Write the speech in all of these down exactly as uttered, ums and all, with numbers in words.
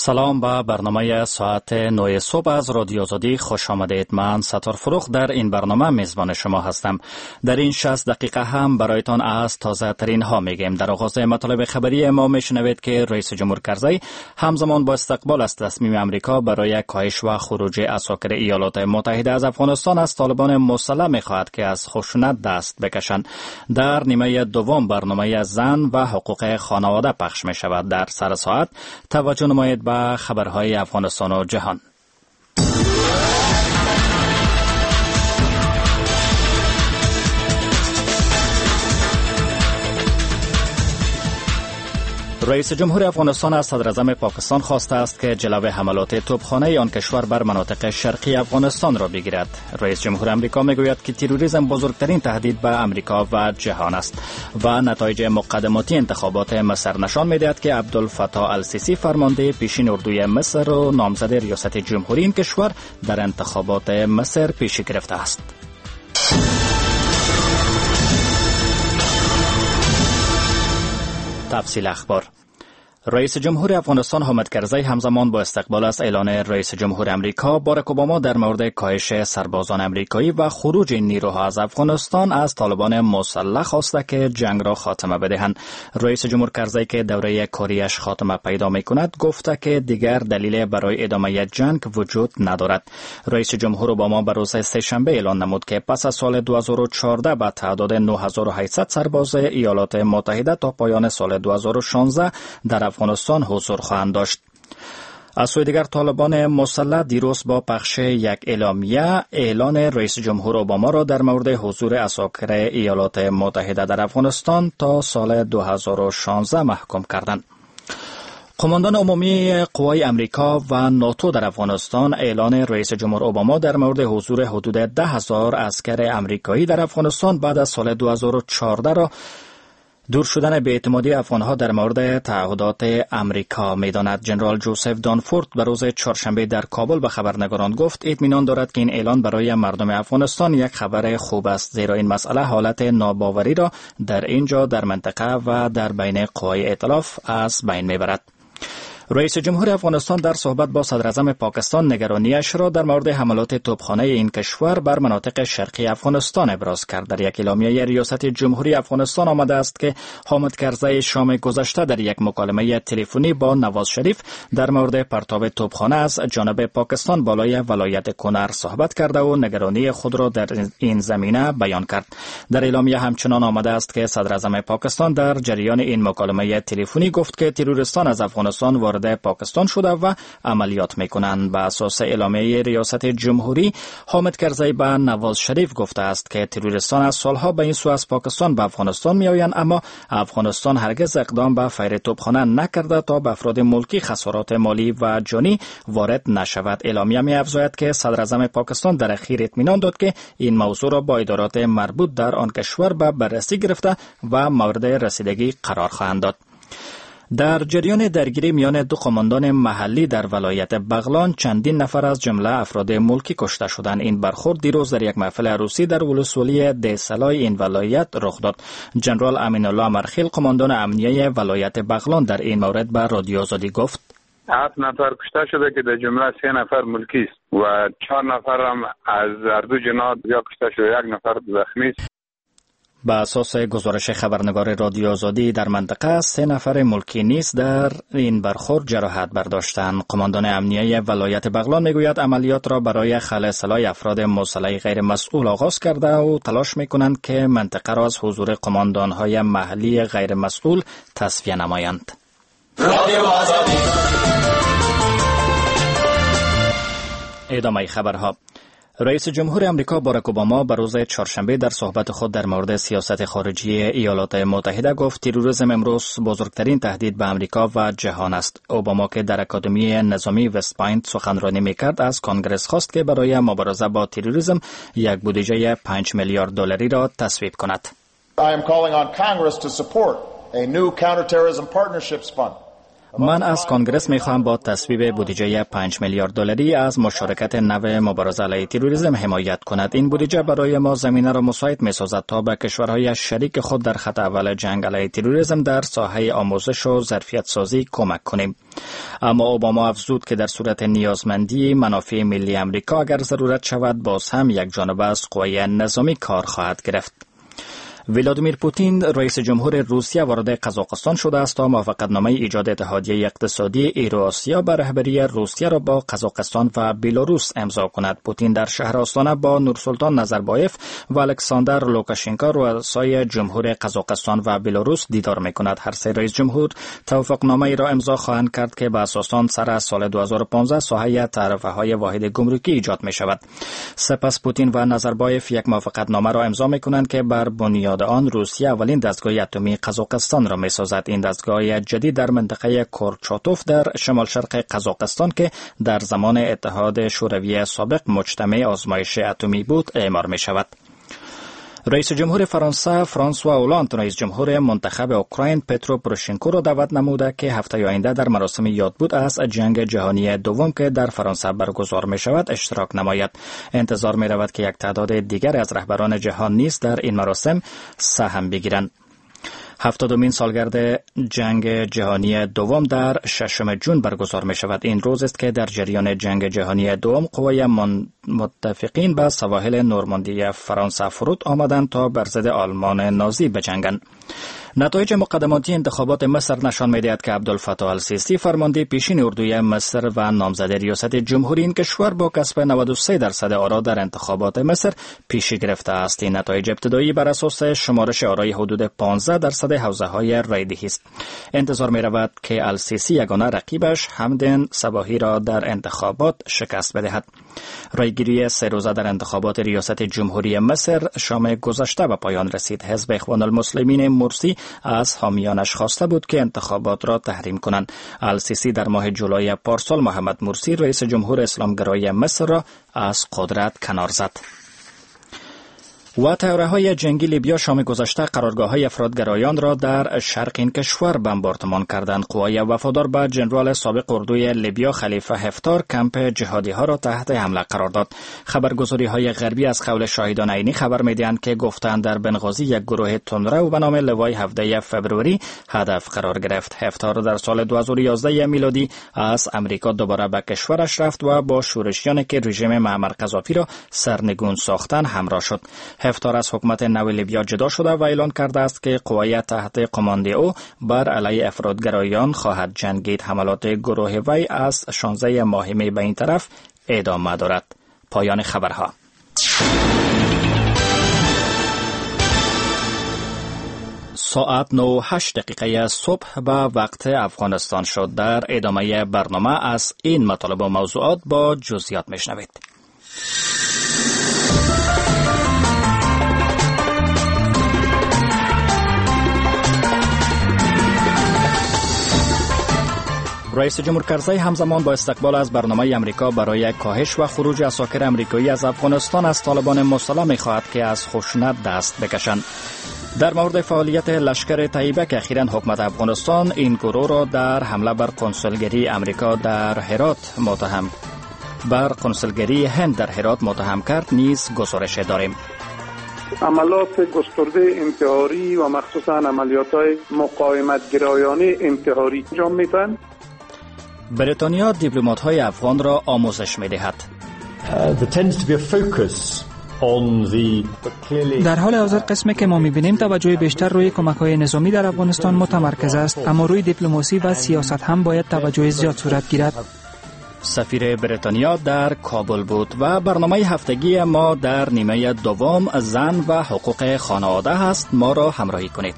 سلام به برنامه ساعت نه صبح از رادیو آزادی خوش آمدید. من ستار فروخ در این برنامه میزبان شما هستم. در این شصت دقیقه هم برایتان از تازه ترین ها میگیم. در آغاز مطالب خبری ما میشنوید که رئیس جمهور کرزی همزمان با استقبال از تصمیم امریکا برای کاهش و خروج عساکر ایالات متحده از افغانستان از طالبان مسلح میخواهد که از خشونت دست بکشند. در نیمه دوم برنامه زن و حقوق خانواده پخش می شود. در سر ساعت توجه نمایید به خبرهای افغانستان و جهان. رئیس جمهور افغانستان از صدر اعظم پاکستان خواسته است که جلوی حملات توپخانه آن کشور بر مناطق شرقی افغانستان را بگیرد. رئیس جمهور امریکا میگوید که تروریسم بزرگترین تهدید به امریکا و جهان است و نتایج مقدماتی انتخابات مصر نشان میدهد که عبدالفتاح السیسی فرمانده پیشین اردوی مصر و نامزد ریاست جمهوری این کشور در انتخابات مصر پیشی گرفته است. تفصیل اخبار. رئیس جمهور افغانستان حامد کرزی همزمان با استقبال از اعلان رئیس جمهور امریکا باراک اوباما در مورد کاهش سربازان امریکایی و خروج نیروها از افغانستان از طالبان مسلح خواسته که جنگ را خاتمه بدهند. رئیس جمهور کرزی که دوره کاریش خاتمه پیدا می‌کند گفته که دیگر دلیل برای ادامه جنگ وجود ندارد. رئیس جمهور اوباما بر روز سه‌شنبه اعلان نمود که پس از سال دو هزار و چهارده به تعداد نه هزار و هشتصد سرباز ایالات متحده تا پایان سال دو هزار و شانزده در افغانستان حضور خواهند داشت. از سوی دیگر طالبان مسلح دیروز با پخش یک اعلامیه اعلان رئیس جمهور اوباما را در مورد حضور عساکر ایالات متحده در افغانستان تا سال دو هزار و شانزده محکوم کردند. قماندان عمومی قوای امریکا و ناتو در افغانستان اعلان رئیس جمهور اوباما در مورد حضور حدود ده هزار عسکر امریکایی در افغانستان بعد از سال دو هزار و چهارده را دور شدن بی‌اعتمادی افغانها در مورد تعهدات امریکا می‌داند. جنرال جوزف دانفورد به روز چهارشنبه در کابل به خبرنگاران گفت اطمینان دارد که این اعلان برای مردم افغانستان یک خبر خوب است، زیرا این مسئله حالت ناباوری را در اینجا در منطقه و در بین قوای ائتلاف از بین می‌برد. رئیس جمهور افغانستان در صحبت با صدر اعظم پاکستان نگرانیش را در مورد حملات توپخانه این کشور بر مناطق شرقی افغانستان ابراز کرد. در یک اعلامیه ریاست جمهوری افغانستان آمده است که حامد کرزی شام گذشته در یک مکالمه تلفنی با نواز شریف در مورد پرتاب توپخانه از جانب پاکستان بالای ولایت کنر صحبت کرده و نگرانی خود را در این زمینه بیان کرد. در اعلامیه همچنان آمده است که صدر اعظم پاکستان در جریان این مکالمه تلفنی گفت که تروریستان از افغانستان وارد پاکستان شده و عملیات میکنند. به اساس اعلامیه ریاست جمهوری حامد کرزی به نواز شریف گفته است که تروریستان از سالها به این سو از پاکستان به افغانستان میآیند، اما افغانستان هرگز اقدام به فیر توپخانه نکرده تا به افراد ملکی خسارات مالی و جانی وارد نشود. اعلامیه می افزاید که صدر اعظم پاکستان در اخیر اطمینان داد که این موضوع را با ادارات مربوط در آن کشور به بررسی گرفته و مورد رسیدگی قرار خواهند داد. در جریان درگیری میان دو قماندان محلی در ولایت بغلان چندین نفر از جمله افراد ملکی کشته شدند. این برخورد دیروز در یک محفل عروسی در ولسوالی دیسلای این ولایت رخ داد. جنرال امین الله مرخیل قماندان امنیه ولایت بغلان در این مورد به رادیو آزادی گفت هفت نفر کشته شده که در جمله سه نفر ملکی است و چهار نفر هم از هر دو جناح یا کشته شده، یک نفر زخمی است. به اساس گزارش خبرنگار رادیو آزادی در منطقه سه نفر ملکی نیز در این برخورد جراحت برداشتند. قماندان امنیه ولایت بغلان میگوید عملیات را برای خلع سلاح افراد مسلح غیر مسئول آغاز کرده و تلاش میکنند که منطقه را از حضور قماندانهای محلی غیر مسئول تصفیه نمایند. رادیو آزادی. ادامه خبرها. رئیس جمهور امریکا باراک اوباما بر روز چهارشنبه در صحبت خود در مورد سیاست خارجی ایالات متحده گفت تروریسم امروز بزرگترین تهدید به امریکا و جهان است. اوباما که در اکادمی نظامی وست پوینت سخنرانی میکرد از کانگرس خواست که برای مبارزه با تروریسم یک بودجه پنج میلیارد دلاری را تصویب کند. I am calling on Congress to support a new counterterrorism partnerships fund من از کنگرس میخواهم با تصویب بودجه پنج میلیارد دلاری از مشارکت نو مبارزه علیه تروریسم حمایت کند. این بودجه برای ما زمینه را مساعد میسازد تا به کشورهای شریک خود در خط اول جنگ علیه تروریسم در ساحه آموزش و ظرفیت سازی کمک کنیم. اما اوباما افزود که در صورت نیازمندی منافع ملی امریکا اگر ضرورت شود باز هم یک جانبه از قوای نظامی کار خواهد گرفت. ولادیمیر پوتین رئیس جمهور روسیه وارد قزاقستان شده است تا موافقتنامه ایجاد اتحادیه اقتصادی ایرو-آسیا به رهبری روسیه را با قزاقستان و بلاروس امضا کند. پوتین در شهر آستانه با نورسلطان نظربایف و الکساندر لوکاشنکو رؤسای جمهور قزاقستان و بلاروس دیدار می‌کند. هر سه رئیس جمهور توافقنامه ای را امضا خواهند کرد که به اساس آن سر سال دو هزار و پانزده ساحه تعرفه‌های واحد گمرکی ایجاد می‌شود. سپس پوتین و نظربایف یک موافقتنامه را امضا می‌کنند که بر بنیاد آن روسیه اولین دستگاه اتمی قزاقستان را می‌سازد. این دستگاه جدید در منطقه کورچاتوف در شمال شرق قزاقستان که در زمان اتحاد شوروی سابق مجتمع آزمایش اتمی بود اعمار می‌شود. رئیس جمهور فرانسه فرانسوا اولاند رئیس جمهور منتخب اوکراین پترو پروشنکو را دعوت نموده که هفته آینده در مراسم یادبود از جنگ جهانی دوم که در فرانسه برگزار می شود اشتراک نماید. انتظار می رود که یک تعداد دیگر از رهبران جهان نیز در این مراسم سهم بگیرند. هفتادمین سالگرد جنگ جهانی دوم در ششم جون برگزار می شود. این روز است که در جریان جنگ جهانی دوم قوای متفقین به سواحل نورماندی فرانسه فرود آمدند تا بر ضد آلمان نازی بجنگند. نتایج مقدماتی انتخابات مصر نشان می‌دهد که عبدالفتاح السیسی فرمانده پیشین اردوی مصر و نامزد ریاست جمهوری این کشور با کسب نود و سه درصد آرا در انتخابات مصر پیشی گرفته است. این نتایج ابتدایی بر اساس شمارش آرای حدود پانزده درصد حوزه‌های رایدهی است. انتظار می‌رود که السیسی یگانه رقیبش حمدین صباحی را در انتخابات شکست بدهد. رایگیری سه روزه در انتخابات ریاست جمهوری مصر شام گذشته به پایان رسید. حزب اخوان المسلمین مرسی از حامیانش خواسته بود که انتخابات را تحریم کنند. السیسی در ماه جولای پارسال محمد مرسی رئیس جمهور اسلامگرای مصر را از قدرت کنار زد. و طیاره‌های جنگی لیبیا شام گذشته قرارگاه‌های افرادگرایان را در شرق این کشور بمباردمان کردند. قوای وفادار به ژنرال سابق اردوی لیبیا خلیفه حفتار کمپ جهادی‌ها را تحت حمله قرار داد. خبرگزاری‌های غربی از قول شاهدان عینی خبر می‌دهند که گفتند در بنغازی یک گروه تندرو به نام لوای هفده فوریه هدف قرار گرفت. حفتار در سال دو هزار و یازده میلادی از امریکا دوباره به کشورش رفت و با شورشیانی که رژیم معمر قذافی را سرنگون ساختند همراه شد. حفتار از حکومت نو لیبیا جدا شده و اعلان کرده است که قوای تحت کماند او بر علیه افرادگرایان خواهد جنگید. حملات گروه وی از شانزده ماه می به این طرف ادامه دارد. پایان خبرها. ساعت نه و هشت دقیقه صبح به وقت افغانستان شد. در ادامه برنامه از این مطالب و موضوعات با جزئیات میشنوید. رئیس جمهور کرزی همزمان با استقبال از برنامه امریکا برای کاهش و خروج عساکر امریکایی از افغانستان از طالبان مسلح می‌خواهد که از خشونت دست بکشند. در مورد فعالیت لشکر طیبه که اخیراً حکومت افغانستان این گروه را در حمله بر کنسولگری امریکا در هرات متهم بر کنسولگری هند در هرات متهم کرد نیز گزارش داریم. عملات گسترده انتحاری و مخصوصاً عملیات‌های مقاومت گرایانه انتحاری انجام می‌دهند. بریتانیا دیپلمات‌های افغان را آموزش می‌دهد. در حال حاضر قسمی که ما می‌بینیم توجه بیشتر روی کمک‌های نظامی در افغانستان متمرکز است، اما روی دیپلماسی و سیاست هم باید توجه زیاد صورت گیرد. سفیر بریتانیا در کابل بود. و برنامه هفتگی ما در نیمه دوم زن و حقوق خانواده هست. ما را همراهی کنید.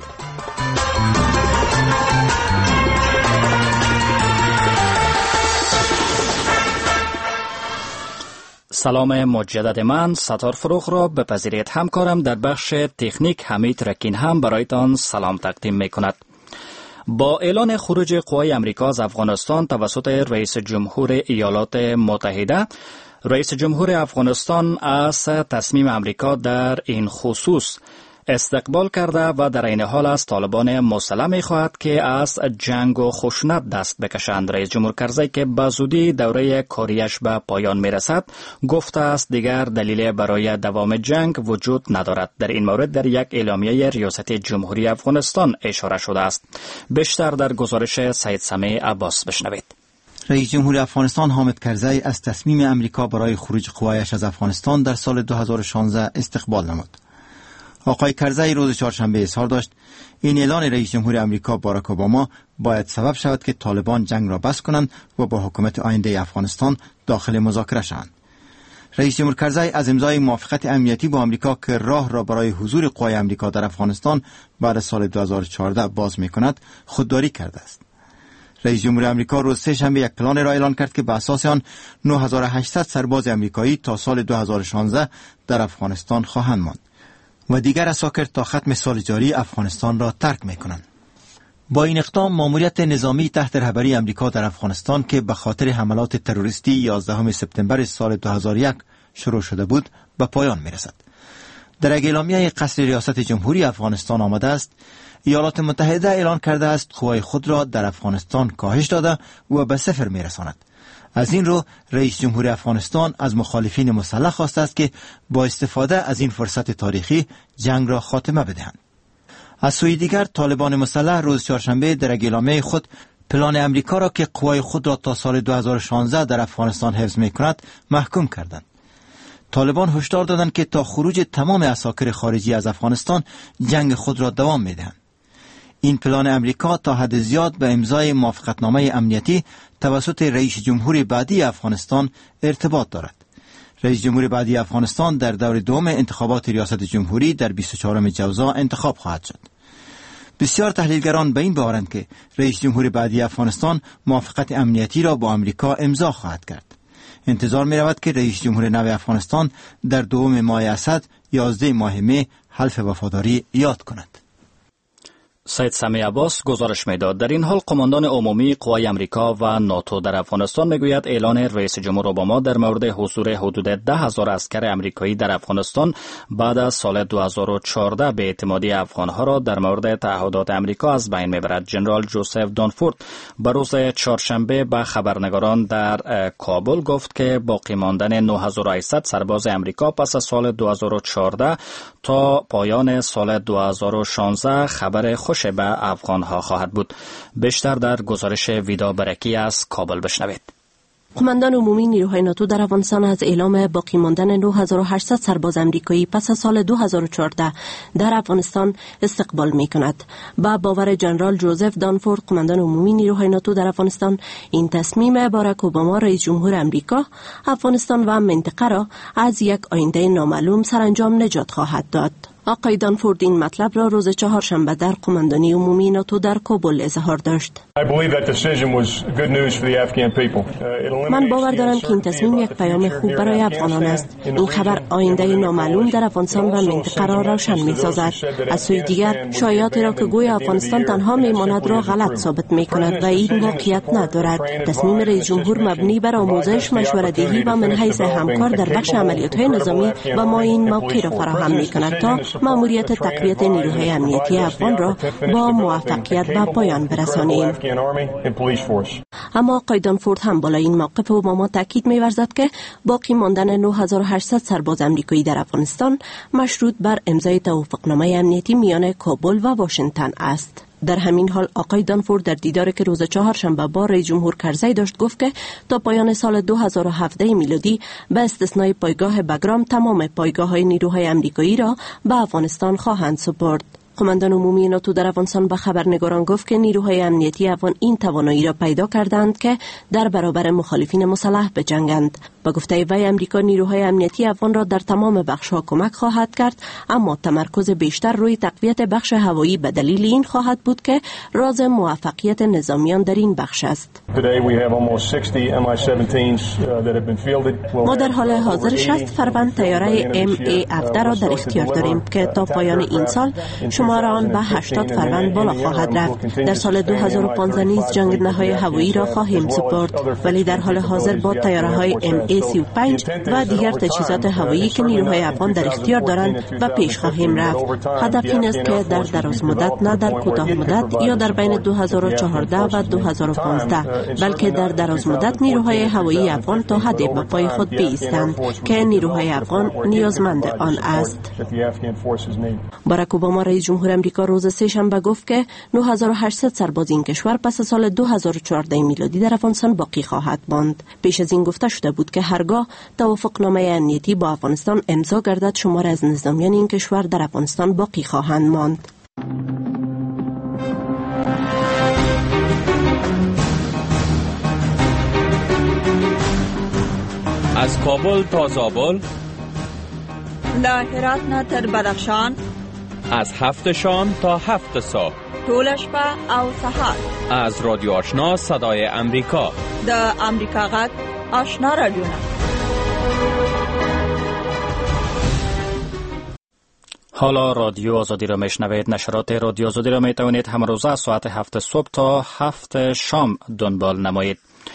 سلام مجدد من ستار فروغ را بپذیرید. همکارم در بخش تکنیک حمید رکین هم برایتان سلام تقدیم می کند. با اعلان خروج قوای امریکا از افغانستان توسط رئیس جمهور ایالات متحده، رئیس جمهور افغانستان از تصمیم امریکا در این خصوص استقبال کرده و در این حال از طالبان مسلح می‌خواهد که از جنگ و خشونت دست بکشند. رئیس جمهور کرزی که به زودی دوره کاریش به پایان می‌رسد گفته است دیگر دلیل برای دوام جنگ وجود ندارد. در این مورد در یک اعلامیه ریاست جمهوری افغانستان اشاره شده است. بیشتر در گزارش سید سمیع عباس بشنوید. رئیس جمهور افغانستان حامد کرزی از تصمیم امریکا برای خروج قوایش از افغانستان در سال دو هزار و شانزده استقبال نمود. آقای کرزی روز چهارشنبه اظهار داشت این اعلان رئیس جمهور امریکا باراک اوباما باید سبب شود که طالبان جنگ را بس کنند و با حکومت آینده افغانستان داخل مذاکره شوند. رئیس جمهور کرزی از امضای موافقت امنیتی با امریکا که راه را برای حضور قوای امریکا در افغانستان بعد از سال دو هزار و چهارده باز می‌کند خودداری کرده است. رئیس جمهور امریکا روز سه شنبه یک پلان را اعلان کرد که به اساس آن نه هزار و هشتصد سرباز امریکایی تا سال دو هزار و شانزده در افغانستان خواهند ماند و دیگر اساکر تا ختم سال جاری افغانستان را ترک می‌کنند. با این اقدام ماموریت نظامی تحت رهبری امریکا در افغانستان که به خاطر حملات تروریستی یازدهم سپتامبر سال دو هزار و یک شروع شده بود به پایان می‌رسد. در اعلامیه قصر ریاست جمهوری افغانستان آمده است ایالات متحده اعلان کرده است قوای خود را در افغانستان کاهش داده و به صفر می‌رساند. از این رو رئیس جمهور افغانستان از مخالفین مسلح خواسته است که با استفاده از این فرصت تاریخی جنگ را خاتمه بدهند. از سوی دیگر طالبان مسلح روز چهارشنبه در اعلامیه خود پلان امریکا را که قوای خود را تا سال دو هزار و شانزده در افغانستان حفظ می‌کند محکوم کردند. طالبان هشدار دادند که تا خروج تمام عساکر خارجی از افغانستان جنگ خود را دوام می‌دهند. این پلان امریکا تا حد زیاد به امضای موافقتنامه امنیتی توسط رئیس جمهور بعدی افغانستان ارتباط دارد. رئیس جمهور بعدی افغانستان در دور دوم انتخابات ریاست جمهوری در بیست و چهارم جوزا انتخاب خواهد شد. بسیار تحلیلگران به این باورند که رئیس جمهور بعدی افغانستان موافقت امنیتی را با امریکا امضا خواهد کرد. انتظار می رود که رئیس جمهور نو افغانستان در دوم ماه اسد یازده ماه می حلف وفاداری یاد کند. سید سمیع عباس گزارش میداد. در این حال قماندان عمومی قوای امریکا و ناتو در افغانستان میگوید اعلان رئیس جمهور اوباما در مورد حضور حدود ده هزار عسکر امریکایی در افغانستان بعد از سال دو هزار و چهارده به اعتمادی افغانها را در مورد تعهدات امریکا از بین میبرد. جنرال جوزف دانفورد به روز چهارشنبه به خبرنگاران در کابل گفت که باقی ماندن نه هزار و هشتصد سرباز امریکا پس از سال دو هزار و چهارده تا پایان سال دو هزار و شانزده خبر خوش به افغانها خواهد بود. بیشتر در گزارش ویدا برکی از کابل بشنوید. قماندان عمومی نیروهای ناتو در افغانستان از اعلام باقی ماندن نه هزار و هشتصد سرباز امریکایی پس از سال دو هزار و چهارده در افغانستان استقبال می کند. با باور جنرال جوزف دانفورد قماندان عمومی نیروهای ناتو در افغانستان این تصمیم باراک اوباما رئیس جمهور امریکا افغانستان و منطقه را از یک آینده نامعلوم سرانجام نجات خواهد داد. آقای دانفورد این مطلب را روز چهارشنبه در قماندانی عمومی ناتو در کابل اظهار داشت. من باور دارم که این تصمیم یک پیام خوب برای افغانان است. این خبر آینده نامعلوم در افغانستان و منطقه را روشن می‌سازد. از سوی دیگر شایعاتی را که گویا افغانستان تنها می‌ماند را غلط ثابت می‌کند و این واقعیت ندارد. تصمیم رئیس جمهور مبنی بر آموزش، مشوره‌دهی و من حیث همکار در بخش عملیات‌های نظامی و ما این موقع را فراهم می‌کند تا ماموریت تقویت نیروهای امنیتی افغان را با موفقیت به پایان برسانیم. اما آقای دانفورد هم بالای این موقف اوباما تاکید می‌ورزد که باقی ماندن نه هزار و هشتصد سرباز امریکایی در افغانستان مشروط بر امضای توافقنامه امنیتی میان کابل و واشنگتن است. در همین حال آقای دانفورد در دیداری که روز چهارشنبه با رئیس جمهور کرزی داشت گفت که تا پایان سال دو هزار و هفده میلادی به استثنای پایگاه بگرام تمام پایگاه‌های نیروهای امریکایی را به افغانستان خواهند سپرد. قماندان عمومی ناتو در افغانستان به خبرنگاران گفت که نیروهای امنیتی افغان این توانایی را پیدا کردند که در برابر مخالفین مسلح بجنگند. با گفته وی امریکا نیروهای امنیتی افغان را در تمام بخش‌ها کمک خواهد کرد، اما تمرکز بیشتر روی تقویت بخش هوایی به دلیل این خواهد بود که راز موفقیت نظامیان در این بخش است. ما در حال حاضر شصت فروند تیاره ام ای هفده را در اختیار داریم که تا پایان این سال شمار آن به هشتاد فروند بالا خواهد رفت. در سال دو هزار و پانزده نیز جنگنده‌های هوایی را خواهیم سپرد، ولی در حال حاضر با تیاره‌های ام ای سی و پنج و دیگر تجهیزات هوایی که نیروهای افغان در اختیار دارند و پیش خواهیم رفت. هدف این است که در دراز مدت، نه در کوتاه مدت یا در بین دو هزار و چهارده و دو هزار و پانزده، بلکه در دراز مدت نیروهای هوایی افغان تا حدی به پای خود بایستند که نیروهای افغان نیازمند آن است. باراک اوباما رئیس جمهور امریکا روز سه شنبه گفت که نه هزار و هشتصد سرباز این کشور پس سال دو هزار و چهارده میلادی در افغانستان باقی خواهد ماند. پیش از این گفته شده بود که هرگاه توافقنامه امنیتی با افغانستان امضا گردد، شمار از نظامیان این کشور در افغانستان باقی خواهند ماند. از کابل تا زابل، له هرات نه تر بدخشان، از هفت شام تا هفت صبح، ټول شپه او سهار، از رادیو آشنا صدای امریکا، د امریکا غږ آشنا رادیو. حالا رادیو آزادی را میشنوید. نشرات رادیو آزادی را میتوانید همه روزه از ساعت هفت صبح تا هفت شام دنبال نمایید.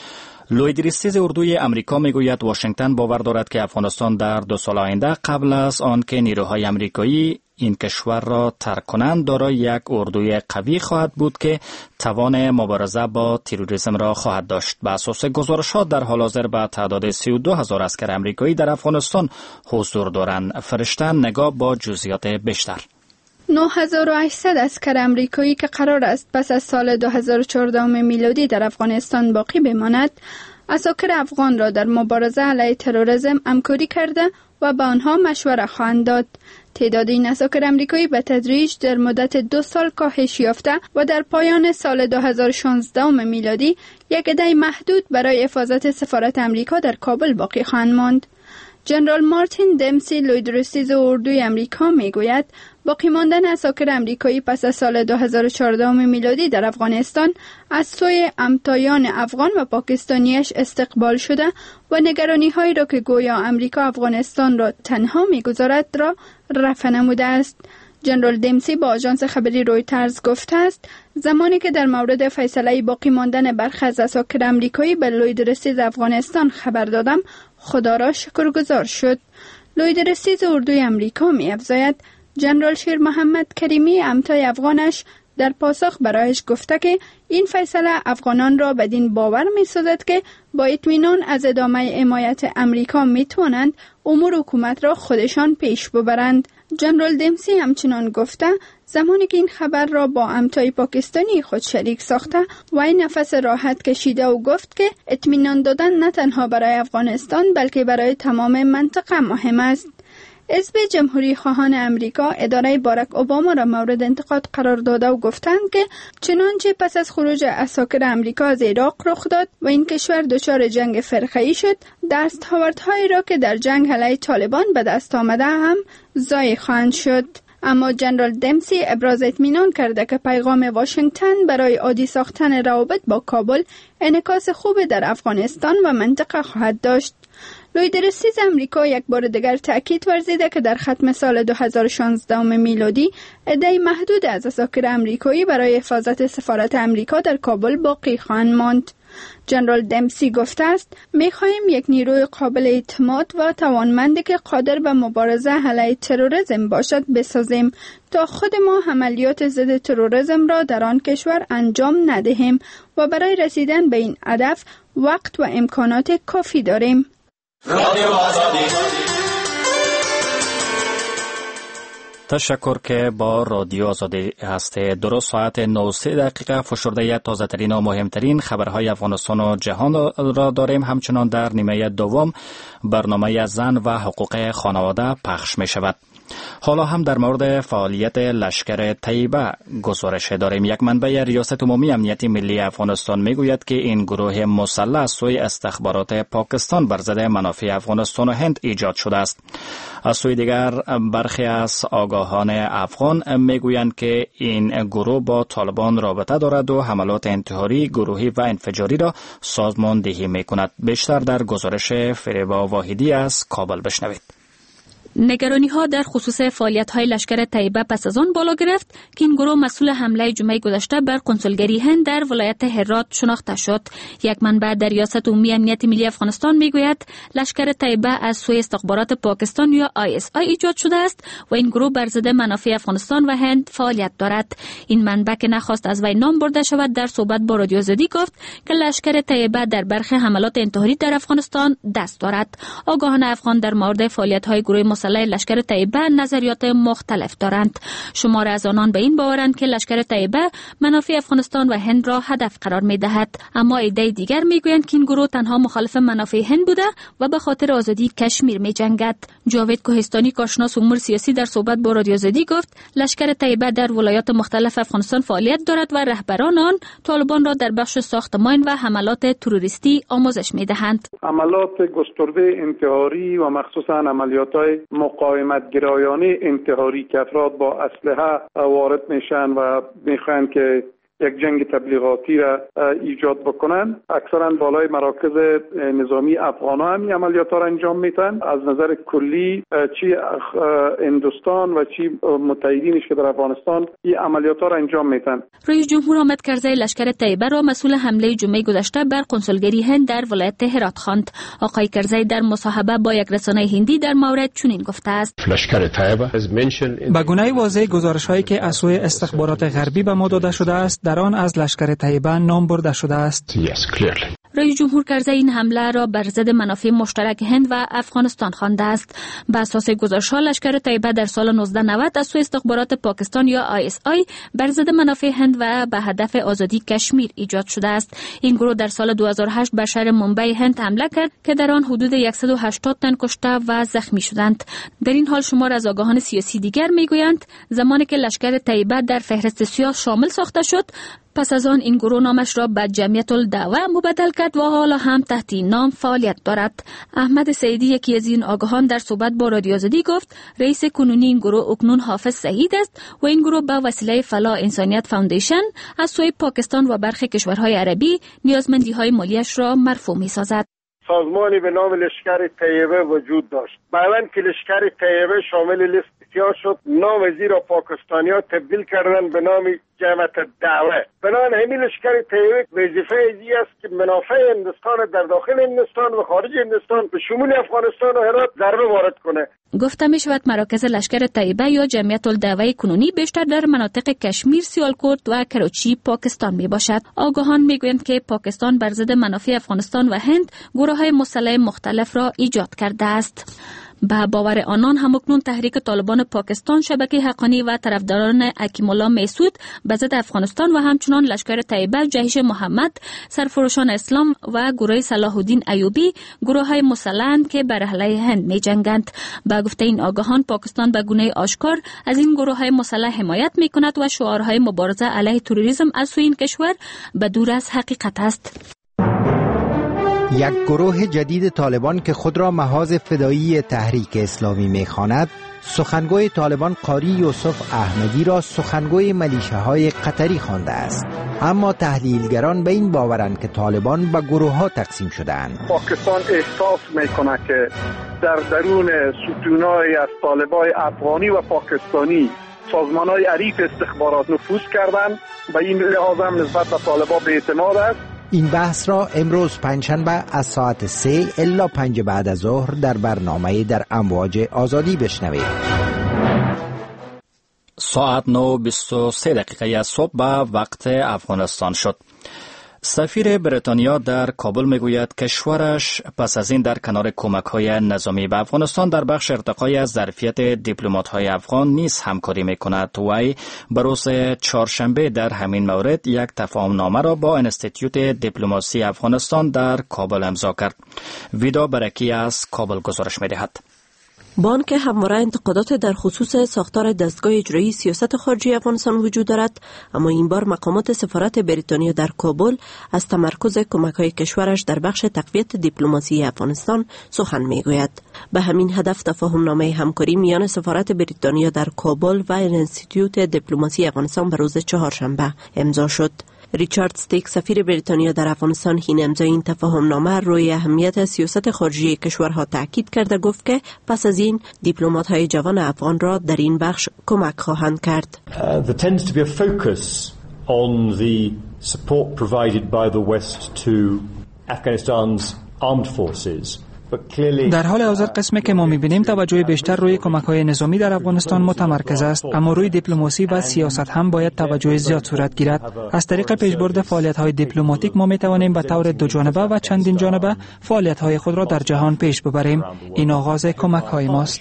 لوید ریستیز اردوی امریکا میگوید واشنگتن باور دارد که افغانستان در دو سال آینده قبل از آن که نیروهای امریکایی این کشور را ترک کنند دارای یک اردوی قوی خواهد بود که توان مبارزه با تروریسم را خواهد داشت. به اساس گزارشات در حال حاضر به تعداد سی و دو هزار عسکر امریکایی در افغانستان حضور دارند. فرشته نگاه با جزئیات بیشتر. نه هزار و هشتصد عسکر امریکایی که قرار است پس از سال دو هزار و چهارده میلادی در افغانستان باقی بماند، عساکر افغان را در مبارزه علیه تروریسم همکاری کرده و به آنها مشوره خواهند داد. تعداد این عساکر امریکایی به تدریج در مدت دو سال کاهش یافته و در پایان سال دو هزار و شانزده میلادی یک عده محدود برای حفاظت سفارت امریکا در کابل باقی خواهند ماند. جنرال مارتین دمسی، لوید ریستیز اردوی امریکا میگوید باقی ماندن عساکر امریکایی پس از سال دو هزار و چهارده میلادی در افغانستان از سوی همتایان افغان و پاکستانیش استقبال شده و نگرانی هایی را که گویا امریکا افغانستان را تنها میگذارد را رفع نموده است. جنرال دمسی با آژانس خبری رویترز گفته است زمانی که در مورد فیصله باقی ماندن برخی از عساکر امریکایی به لوید ریستیز افغانستان خبر دادم، خدا را شکرگزار شد. لوید ریستیز اردوی امریکا می افزاید جنرال شیر محمد کریمی همتای افغانش در پاسخ برایش گفته که این فیصله افغانان را بدین باور می سازد که با اطمینان از ادامه حمایت امریکا می توانند امور حکومت را خودشان پیش ببرند. جنرال دمسی همچنان گفته زمانی که این خبر را با همتای پاکستانی خود شریک ساخته و این نفس راحت کشیده و گفت که اطمینان دادن نه تنها برای افغانستان بلکه برای تمام منطقه مهم است. حزب جمهوری خواهان امریکا اداره باراک اوباما را مورد انتقاد قرار داده و گفتند که چنانچه پس از خروج عساکر امریکا از عراق رخ داد و این کشور دچار جنگ فرقه‌ای شد، دستاوردهایی را که در جنگ علیه طالبان به دست آمده هم ضایع خواهند شد. اما جنرال دمسی ابراز اطمینان کرده که پیغام واشنگتن برای عادی ساختن روابط با کابل انعکاس خوب در افغانستان و منطقه خواهد داشت. لوید ریستیز امریکا یک بار دیگر تأکید ورزیده که در ختم سال دو هزار و شانزده میلادی عده محدود از عساکر امریکایی برای حفاظت سفارت امریکا در کابل باقی خواهند ماند. جنرال دمسی گفته است می‌خواهیم یک نیروی قابل اعتماد و توانمندی که قادر به مبارزه علیه تروریسم باشد بسازیم تا خود ما عملیات ضد تروریسم را در آن کشور انجام ندهیم و برای رسیدن به این هدف وقت و امکانات کافی داریم. رادیو آزادی. تشکر که با رادیو آزادی هسته. درست ساعت نه و سه دقیقه فشرده تازه ترین و مهمترین خبرهای افغانستان و جهان را داریم. همچنان در نیمه دوم برنامه زن و حقوق خانواده پخش می شود. حالا هم در مورد فعالیت لشکر طیبه گزارش داریم. یک منبع ریاست عمومی امنیت ملی افغانستان میگوید که این گروه مسلح سوی استخبارات پاکستان بر ضد منافع افغانستان و هند ایجاد شده است. از سوی دیگر برخی از آگاهان افغان میگویند که این گروه با طالبان رابطه دارد و حملات انتحاری گروهی و انفجاری را سازماندهی میکند. بیشتر در گزارش فریبا واحدی از کابل بشنوید. نگرانی ها در خصوص فعالیت های لشکر طیبه پس از آن بالا گرفت که این گروه مسئول حمله جمعه گذشته بر کنسولگری هند در ولایت هرات شناخته شد. یک منبع در ریاست عمومی امنیت ملی افغانستان میگوید لشکر طیبه از سوی استخبارات پاکستان یا آی اس آی ایجاد شده است و این گروه بر ضد منافع افغانستان و هند فعالیت دارد. این منبع که نخواست از وی نام برده شود در صحبت با رادیو آزادی گفت که لشکر طیبه در برخی حملات انتحاری در افغانستان دست دارد. آگاهان افغان در مورد فعالیت های گروه مسلح لشکر طیبه نظریات مختلف دارند. شمار از آنان به این باورند که لشکر طیبه منافع افغانستان و هند را هدف قرار می دهد، اما ایده دیگر می گویند که این گروه تنها مخالف منافع هند بوده و به خاطر آزادی کشمیر می جنگد. جاوید کوهستانی کارشناس امور سیاسی در صحبت با رادیو آزادی گفت لشکر طیبه در ولایات مختلف افغانستان فعالیت دارد و رهبران آن طالبان را در بخش ساختمان و حملات تروریستی آموزش می دهند. عملات گسترده انتحاری و مخصوصا عملیات‌های مقاومت گرایانه انتحاری که افراد با اسلحه وارد میشن و میخوان که یک جنگ تبلیغاتی را ایجاد بکنن، اکثرا بالای مراکز نظامی افغان ها هم عملیات را انجام میتن. از نظر کلی چی هندوستان و چی متحدینش که در افغانستان این عملیات را انجام میتن. رئیس جمهور حامد کرزی لشکر طیبه را مسئول حمله جمعه گذشته بر کنسولگری هند در ولایت هرات خواند. آقای کرزی در مصاحبه با یک رسانه هندی در مورد چنین گفته است: لشکر طیبه به گونه واضح گزارش‌هایی که از سوی استخبارات غربی به ما داده شده است در آن از لشکر طیبه نام برده شده است. Yes, clearly. رئیس جمهور کرزی این حمله را بر ضد منافع مشترک هند و افغانستان خوانده است. بر اساس گزارش‌ها لشکر طیبه در سال نوزده نود از سوی استخبارات پاکستان یا آی اس آی بر ضد منافع هند و به هدف آزادی کشمیر ایجاد شده است. این گروه در سال دو هزار و هشت بر شهر ممبئی هند حمله کرد که در آن حدود صد و هشتاد تن کشته و زخمی شدند. در این حال شمار از آگاهان سیاسی دیگر میگویند زمانی که لشکر طیبه در فهرست سیاه شامل ساخته شد، پس از آن این گروه نامش را به جمعیت الدعوه مبدل کرد و حالا هم تحت این نام فعالیت دارد. احمد سعیدی یکی از این آگاهان در صحبت با رادیو آزادی گفت رئیس کنونی این گروه اکنون حافظ سعید است و این گروه به وسیله فلاح انسانیت فاوندیشن از سوی پاکستان و برخی کشورهای عربی نیازمندی‌های مالیش را مرفوع می‌سازد. سازمانی به نام لشکر طیبه وجود داشت. بعداً که لشکر طیبه شامل لیست سیاه شد، نام زیرا پاکستانی‌ها تبدیل کردن به نام جمعیت الدعوه. بنابراین همین لشکر طیبه وظیفه ای است که منافع هندوستان در داخل هندوستان و خارج هندوستان به شمول افغانستان و هرات ضربه وارد کنه. گفته می شود مراکز لشکر طیبه یا جمعیت الدعوه کنونی بیشتر در مناطق کشمیر، سیالکوت و کراچی پاکستان می باشد. آگاهان می گویند که پاکستان بر ضد منافع افغانستان و هند گروه‌های مسلح مختلف را ایجاد کرده است. به باور آنان همکنون تحریک طالبان پاکستان، شبکه حقانی و طرفداران حکیم الله میسود به ضد افغانستان و همچنان لشکر طیبه، جیش محمد، سرفروشان اسلام و گروه صلاح الدین ایوبی گروه‌های مسلح‌اند که بر علیه هند می‌جنگند. با گفته این آگاهان پاکستان به گونه آشکار از این گروه‌های مسلح حمایت می‌کند و شعارهای مبارزه علیه تروریسم از سوی این کشور به دور از حقیقت است. یک گروه جدید طالبان که خود را محاذ فدایی تحریک اسلامی می‌خواند، سخنگوی طالبان قاری یوسف احمدی را سخنگوی ملیشه‌های قطری خوانده است. اما تحلیلگران به این باورند که طالبان به گروه‌ها تقسیم شده‌اند. پاکستان احساس می‌کند که در درون ستون‌های از طالبان افغانی و پاکستانی سازمان‌های عریف استخبارات نفوذ کردند و این لحاظ هم نسبت به طالبان بی‌اعتماد است. این بحث را امروز پنجشنبه از ساعت سه الا پنج بعد از ظهر در برنامه در امواج آزادی بشنوید. ساعت نه و بیست و سه دقیقه صبح به وقت افغانستان شد. سفیر بریتانیا در کابل میگوید کشورش پس از این در کنار کمک‌های نظامی به افغانستان در بخش ارتقای ظرفیت دیپلمات‌های افغان نیز همکاری می‌کند. وی بروز چهارشنبه در همین مورد یک تفاهم‌نامه را با انستیتیوت دیپلماسی افغانستان در کابل امضا کرد. ویدا برکی از کابل گزارش می‌دهد. با آنکه همواره انتقادات در خصوص ساختار دستگاه اجرایی سیاست خارجی افغانستان وجود دارد، اما این بار مقامات سفارت بریتانیا در کابل از تمرکز کمک‌های کشورش در بخش تقویت دیپلماسی افغانستان سخن می‌گوید. به همین هدف تفاهم‌نامه همکاری میان سفارت بریتانیا در کابل و انستیتیوت دیپلماسی افغانستان به روز چهارشنبه امضا شد. ریچارد استیک سفیر بریتانیا در افغانستان حین امضای این تفاهم نامه روی اهمیت سیاست خارجی کشورها تاکید کرده گفت که پس از این دیپلمات‌های جوان افغان را در این بخش کمک خواهند کرد. Uh, there tends to be a focus on the support provided by the West to Afghanistan's armed forces. در حال حاضر قسمی که ما می‌بینیم توجه بیشتر روی کمک‌های نظامی در افغانستان متمرکز است، اما روی دیپلماسی و سیاست هم باید توجه زیاد صورت گیرد. از طریق پیشبرد فعالیت‌های دیپلماتیک ما می‌توانیم به طور دو جانبه و چندین جانبه فعالیت‌های خود را در جهان پیش ببریم. این آغاز کمک‌های ماست.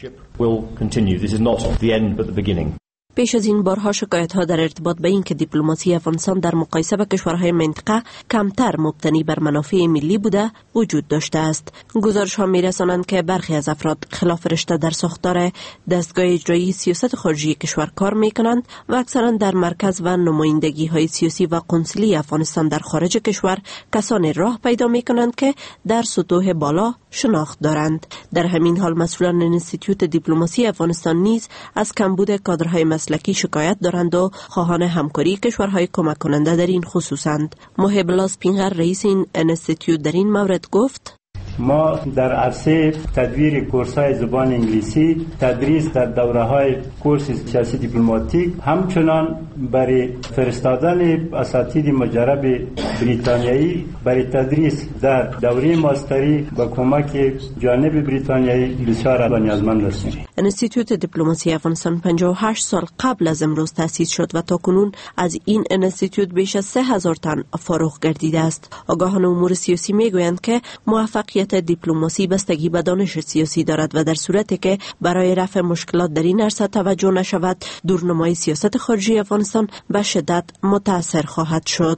پیش از این بارها شکایت‌ها در ارتباط به این که دیپلماسی افغانستان در مقایسه با کشورهای منطقه کمتر مبتنی بر منافع ملی بوده وجود داشته است. گزارش‌ها می‌رسانند که برخی از افراد خلاف رشته در ساختار دستگاه اجرایی سیاست خارجی کشور کار می‌کنند و اکثراً در مرکز و نمایندگی‌های سیاسی و قنصلی افغانستان در خارج کشور کسانی راه پیدا می‌کنند که در سطوح بالا شناخت دارند. در همین حال مسئولان انستیتوت دیپلماسی افغانستان نیز از کمبود کادرهای مسلکی شکایت دارند و خواهان همکاری کشورهای کمک کننده در این خصوصند. محب الله سپینغر رئیس این انستیتوت در این مورد گفت: ما در عرصه تدویر کورس‌های زبان انگلیسی، تدریس در دوره‌های کورس سیاسی دیپلماتیک، همچنان برای فرستادن اساتید مجرب بریتانیایی برای تدریس در دوره ماستری با کمک جانب بریتانیایی بسیار نیازمند هستیم. انستیتوت دیپلماسی افغانستان پنجاه و هشت سال قبل از امروز تأسیس شد و تاکنون از این انستیتوت بیش از سه هزار تن فارغ گردیده است. آگاهان امور سیاسی میگویند که موفقیت دیپلماسی بستگی به دانش سیاسی دارد و در صورتی که برای رفع مشکلات در این عرصه توجه نشود، دورنمای سیاست خارجی افغانستان به شدت متاثر خواهد شد.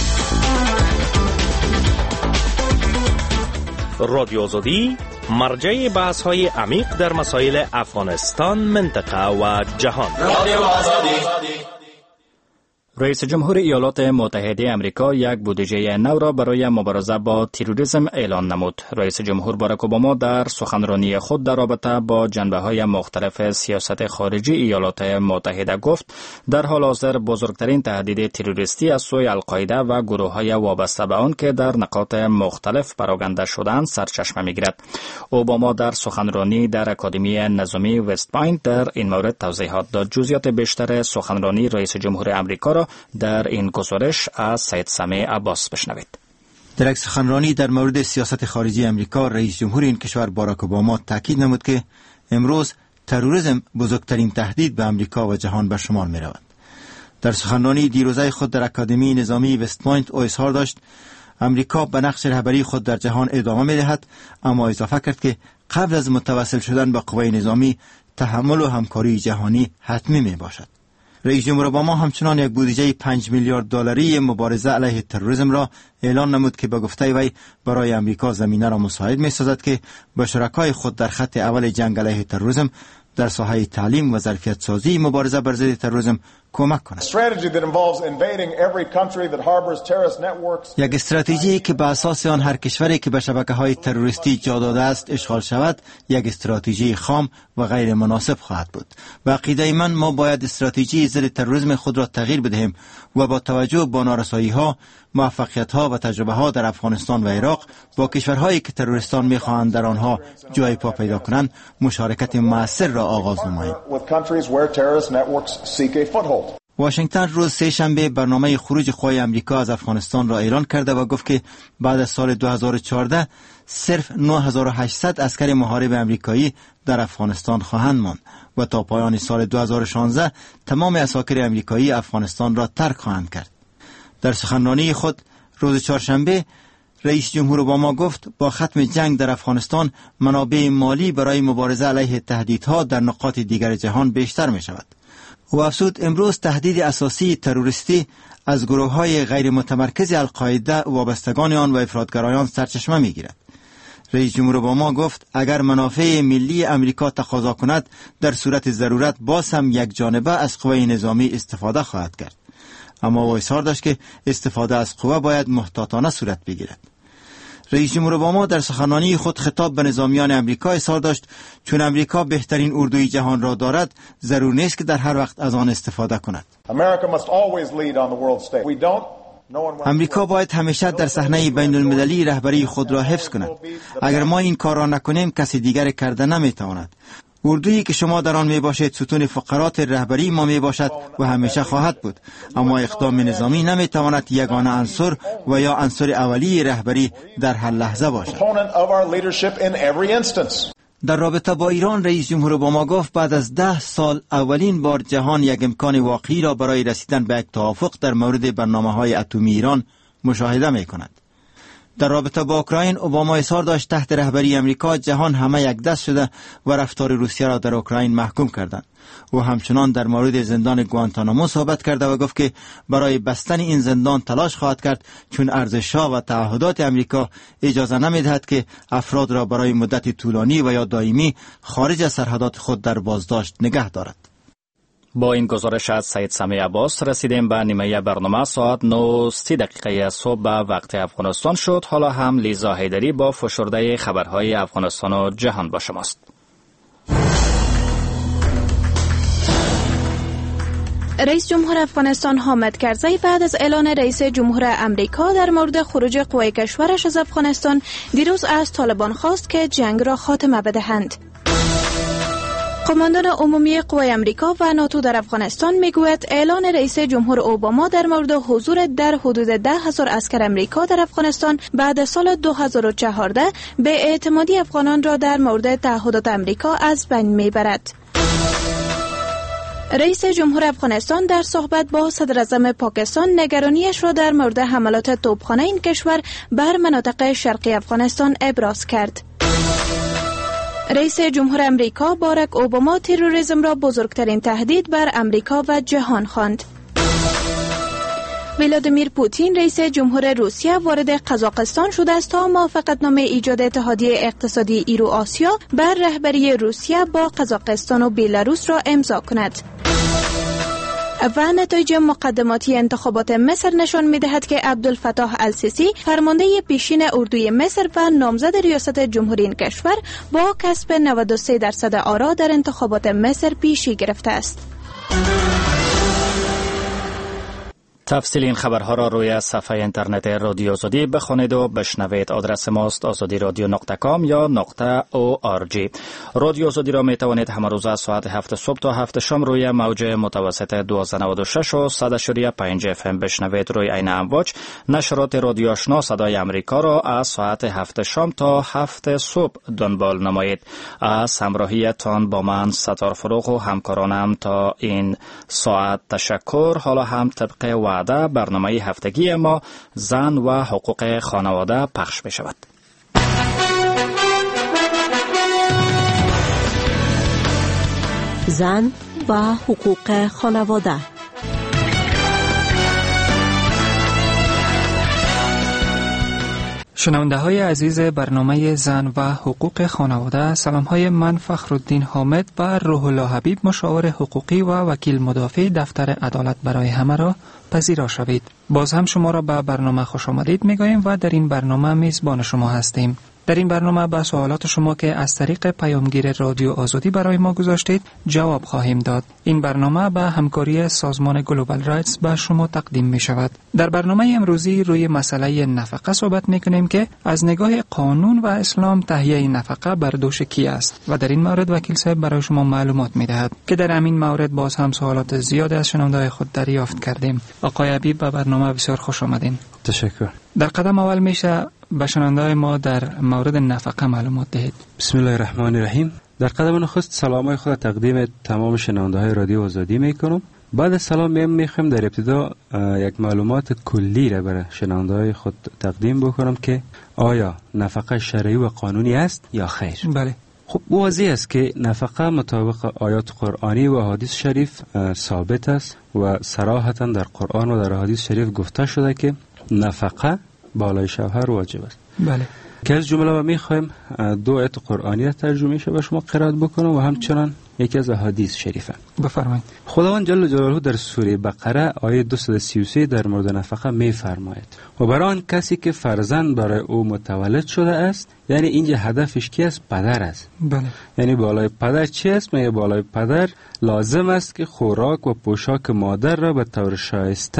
رادیو آزادی مرجع بحث های عمیق در مسائل افغانستان، منطقه و جهان. رادیو آزادی. رئیس جمهور ایالات متحده آمریکا یک بودجه نو را برای مبارزه با تروریسم اعلان نمود. رئیس جمهور باراک اوباما در سخنرانی خود در رابطه با جنبه‌های مختلف سیاست خارجی ایالات متحده گفت در حال حاضر بزرگترین تهدید تروریستی از سوی القاعده و گروه‌های وابسته به آن که در نقاط مختلف پراگنده شده‌اند سرچشمه می‌گیرد. اوباما در سخنرانی در اکادمی نظامی وست پوینت در این مورد توضیحات داد. جزئیات بیشتر سخنرانی رئیس جمهور آمریکا را در این گزارش از سید سمیع عباس بشنوید. در یک سخنرانی در مورد سیاست خارجی امریکا، رئیس جمهور این کشور باراک اوباما تاکید نمود که امروز تروریسم بزرگترین تهدید به امریکا و جهان به شمار می رود. در سخنرانی دیروزه خود در اکادمی نظامی وست پوینت او اظهار داشت امریکا به نقش رهبری خود در جهان ادامه می دهد، اما اضافه کرد که قبل از متوسل شدن به قوای نظامی تحمل و همکاری جهانی حتمی می باشد. رئیس جمهور اوباما همچنان یک بودجه پنج میلیارد دلاری مبارزه علیه تروریسم را اعلان نمود که به گفته وی برای امریکا زمینه را مساعد می سازد که با شرکای خود در خط اول جنگ علیه تروریسم در ساحه تعلیم و ظرفیت سازی مبارزه بر ضد تروریسم کمک کند. یک استراتژی که به اساس آن هر کشوری که به شبکه‌های تروریستی جا داده است اشغال شود، یک استراتژی خام و غیر مناسب خواهد بود. به عقیده من ما باید استراتژی ضد تروریسم خود را تغییر بدهیم و با توجه به نارسایی‌ها، موفقیت‌ها و تجربه‌ها در افغانستان و عراق با کشورهایی که تروریستان می‌خواهند در آنها جای پا پیدا کنند مشارکت مؤثر را آغاز نماییم. واشنگتن روز سه شنبه برنامه خروج قوای امریکا از افغانستان را اعلان کرده و گفت که بعد از سال دو هزار و چهارده صرف نه هزار و هشتصد عسکر محارب امریکایی در افغانستان خواهند ماند و تا پایان سال دو هزار و شانزده تمام عساکر امریکایی افغانستان را ترک خواهند کرد. در سخنرانی خود روز چهارشنبه رئیس جمهور اوباما گفت با ختم جنگ در افغانستان منابع مالی برای مبارزه علیه تهدیدها در نقاط دیگر جهان بیشتر می شود. و افزود امروز تهدید اساسی تروریستی از گروه‌های غیر متمرکز القاعده وابستگان آن و افراطگرایان سرچشمه می‌گیرد. رئیس جمهور اوباما گفت اگر منافع ملی امریکا تقاضا کند در صورت ضرورت باز هم یک جانبه از قوه نظامی استفاده خواهد کرد. اما او اصرار داشت که استفاده از قوه باید محتاطانه صورت بگیرد. رئیس جمهور اوباما در سخنرانی خود خطاب به نظامیان امریکا اظهار داشت چون امریکا بهترین اردوی جهان را دارد ضرور نیست که در هر وقت از آن استفاده کند. امریکا باید همیشه در صحنه بین المللی رهبری خود را حفظ کند. اگر ما این کار را نکنیم کسی دیگر کرده نمیتواند. اردویی که شما در آن می باشید ستون فقرات رهبری ما می باشد و همیشه خواهد بود، اما اقدام نظامی نمی تواند یگانه عنصر و یا عنصر اولی رهبری در هر لحظه باشد. در رابطه با ایران رئیس جمهور اوباما گفت بعد از ده سال اولین بار جهان یک امکان واقعی را برای رسیدن به یک توافق در مورد برنامه‌های اتمی ایران مشاهده می کند. در رابطه با اوکراین اوباما اظهار داشت تحت رهبری امریکا جهان همه یک دست شده و رفتار روسیه را در اوکراین محکوم کردند. او همچنان در مورد زندان گوانتانامو صحبت کرده و گفت که برای بستن این زندان تلاش خواهد کرد، چون ارزش‌ها و تعهدات امریکا اجازه نمی‌دهد که افراد را برای مدت طولانی و یا دائمی خارج از سرحدات خود در بازداشت نگه دارد. با این گزارش از سید سمیع عباس رسیدیم به نیمه برنامه. ساعت نه و سی دقیقه صبح به وقت افغانستان شد. حالا هم لیزا حیدری با فشرده خبرهای افغانستان و جهان با شماست. رئیس جمهور افغانستان حامد کرزی بعد از اعلان رئیس جمهور امریکا در مورد خروج قوای کشورش از افغانستان دیروز از طالبان خواست که جنگ را خاتمه بدهند. قماندان عمومی قوای امریکا و ناتو در افغانستان میگوید اعلان رئیس جمهور اوباما در مورد حضور در حدود ده هزار عسکر امریکا در افغانستان بعد سال دو هزار و چهارده به اعتمادی افغانان را در مورد تعهدات امریکا از بین میبرد. رئیس جمهور افغانستان در صحبت با صدر اعظم پاکستان نگرانیش را در مورد حملات توپخانه این کشور بر مناطق شرقی افغانستان ابراز کرد. رئیس جمهور امریکا باراک اوباما تروریسم را بزرگترین تهدید بر امریکا و جهان خواند. ولادیمیر پوتین رئیس جمهور روسیه وارد قزاقستان شده است تا موافقتنامه ایجاد اتحادیه اقتصادی ایرو آسیا بر رهبری روسیه با قزاقستان و بیلاروس را امضا کند. و نتایج مقدماتی انتخابات مصر نشان می‌دهد که عبدالفتاح السیسی فرمانده پیشین اردوی مصر و نامزد ریاست جمهوری این کشور با کسب نود و سه درصد آرا در انتخابات مصر پیشی گرفته است. تفصیل این خبرها را روی صفحه اینترنت رادیو آزادی بخوانید و بشنوید. آدرس ماست آزادی رادیو نقطه کام یا نقطه او آر جی. رادیو آزادی را می توانید همه روز از ساعت هفت صبح تا هفت شام روی موج متوسط دویست و نود و شش و صد و پنج اف ام بشنوید. روی عین امواج نشرات رادیو آشنا صدای امریکا را از ساعت هفت شام تا هفت صبح دنبال نمایید. از همراهیتان با من ستار فروغ و همکارانم تا این ساعت تشکر. حالا هم طبق و برنامه هفتگی ما زن و حقوق خانواده پخش می شود. زن و حقوق خانواده. شنونده های عزیز برنامه زن و حقوق خانواده، سلام های من فخرالدین حامد و روح الله حبیب مشاور حقوقی و وکیل مدافع دفتر عدالت برای همه را پذیرا شوید. باز هم شما را به برنامه خوش آمدید میگوییم و در این برنامه میزبان شما هستیم. در این برنامه به سوالات شما که از طریق پیامگیر رادیو آزادی برای ما گذاشتید جواب خواهیم داد. این برنامه به همکاری سازمان گلوبال رایتس به شما تقدیم می شود. در برنامه امروزی روی مسئله نفقه صحبت می کنیم که از نگاه قانون و اسلام تهیه نفقه بر دوش کی است و در این مورد وکیل صاحب برای شما معلومات می دهد که در همین مورد باز هم سوالات زیاد از شنونده‌های خود دریافت کردیم. آقای حبیب به برنامه بسیار خوش آمدین. تشکر. در قدم اول میشه به شنونده‌های ما در مورد نفقه معلومات دهید. بسم الله الرحمن الرحیم. در قدم نخست سلامای خود تقدیم تمام شنونده‌های رادیو آزادی میکنم. بعد از سلام میم میخوام در ابتدا یک معلومات کلی را برای شنونده‌های خود تقدیم بکنم که آیا نفقه شرعی و قانونی است یا خیر؟ بله. خب واضح است که نفقه مطابق آیات قرآنی و احادیث شریف ثابت است و صراحتا در قرآن و در احادیث شریف گفته شده که نفقه بالای شوهر واجب است. بله. که از جمله ما میخوایم دو آیت قرآنی را ترجمه شه به شما قرائت بکنم و همچنان یکی از احادیث شریفه. بفرمایید. خداوند جل جلاله در سوره بقره آیه دویست و سی و سه در مورد نفقه میفرماید و برای آن کسی که فرزند برای او متولد شده است، یعنی اینجا هدفش کی است؟ پدر است. بله. یعنی بالای پدر چی است؟ میگه بالای پدر لازم است که خوراک و پوشاک مادر را به طور شایسته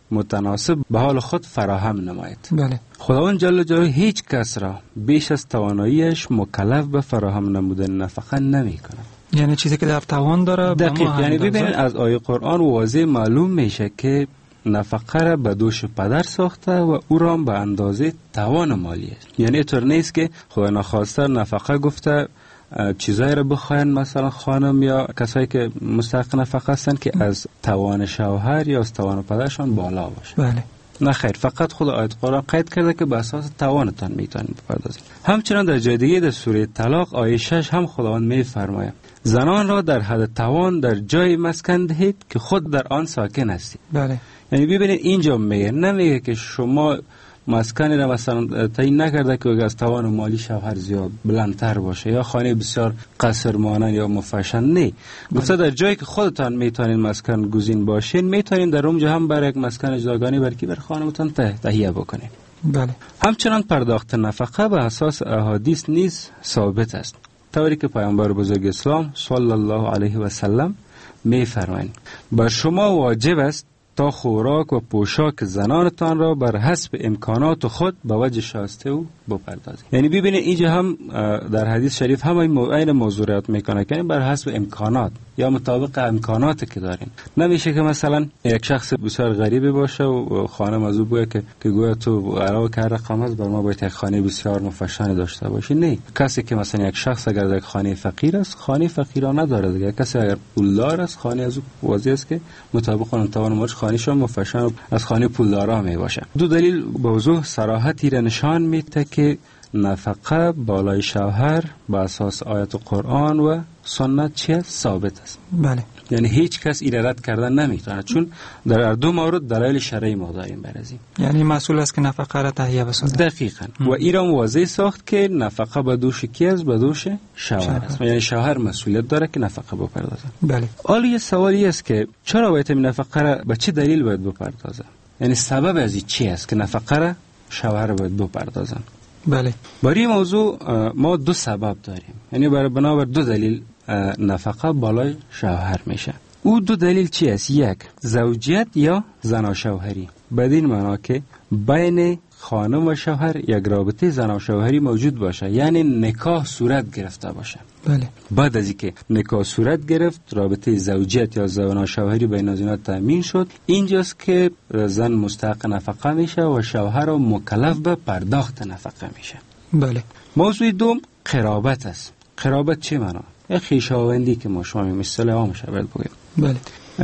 متناسب به حال خود فراهم نماید. بله. خداوند جل جلاله هیچ کس را بیش از تواناییش مکلف به فراهم نمودن نفقه نمی کند. یعنی چیزی که در توان داره دقیق. یعنی ببینید از آیه قرآن واضح معلوم میشه که نفقه را به دوش پدر ساخته و او را به اندازه توان مالی است. یعنی اینطور نیست که خدا نخواسته نفقه گفته چیزایی را بخواین مثلا خانم یا کسایی که مستحق نفقه هستند که از توان شوهر یا از توان پدرشان بالا باشه. بله. نه خیر، فقط خود آیت قرآن قید کرده که به اساس توانتان میتونید بپردازید. همچنان در جای دیگه در سوره طلاق آیه شش هم خداوند میفرماید زنان را در حد توان در جای مسکن دهید که خود در آن ساکن هستید. بله. یعنی ببینید اینجا میگه، نمیگه که شما مسکنی را مثلا تعیین نکرده که از توان مالی شوهر زیاد بلندتر باشه یا خانه بسیار قصر مانند یا مفشن. نه، گفته در جایی که خودتان میتونین مسکن گزین باشین میتونین در اونجا هم برای یک مسکن جداگانه برکی بر خانمتان تهیه بکنین. بله. همچنان پرداخت نفقه به اساس احادیث نیز ثابت است، طوری که پیامبر بزرگ اسلام صلی الله علیه و سلم میفرمایند بر شما واجب است تا خوراک و پوشاک زنانتان را بر حسب امکانات خود به وجه شایسته او بپردازید. یعنی ببینید اینجا هم در حدیث شریف هم این موضوع را میکنه که بر حسب امکانات یا مطابق امکاناتی که دارین. نمیشه که مثلا یک شخص بسیار غریبی باشه و خانم از او بگه که که گویا تو علاوه که رقم است بر ما باید یک خانه بسیار مفشن داشته باشی. نه، کسی که مثلا یک شخص اگر در یک خانه فقیر است خانه فقیرانه داره دیگه. کسی اگر پولدار است خانه از او واضح است که مطابق اون توان ماش خانه شما مفشن از خانه پولدارا می باشه. دو دلیل به وضوح صراحتی را نشان میده که نفقه بالای شوهر به اساس آیت قرآن و سنت چیه ثابت است. بله. یعنی هیچ کس ایره رد کردن نمیتونه، چون در هر دو مورد دلایل شرعی ما داریم برازیم. یعنی مسئول است که نفقه را تهیه بسازد. دقیقاً. و ایران واضح ساخت که نفقه به دوش کی است؟ به دوش شوهر است. یعنی شوهر مسئولیت داره که نفقه بپردازه. بله. حالا یه سوالی است که چرا باید این نفقه را به چه دلیل باید بپردازه؟ یعنی سبب از این چی است که نفقه را شوهر باید بپردازن؟ بله. برای این موضوع ما دو سبب داریم، یعنی برای بنابر دو دلیل نفقه بالای شوهر میشه. او دو دلیل چی است؟ یک، زوجیت یا زنا شوهری، بدین معنا که بین خانم و شوهر یک رابطه زنا شوهری موجود باشه، یعنی نکاح صورت گرفته باشه. بله. بعد از اینکه نکاح صورت گرفت، رابطه زوجیت یا زنا شوهری بین از اینا تامین شد، اینجاست که زن مستحق نفقه میشه و شوهر مکلف به پرداخت نفقه میشه. بله. موضوع دوم قرابت است. قرابت چه معنا؟ یک خویشاوندی که ما شما مثل عامش باید بگیم. بله.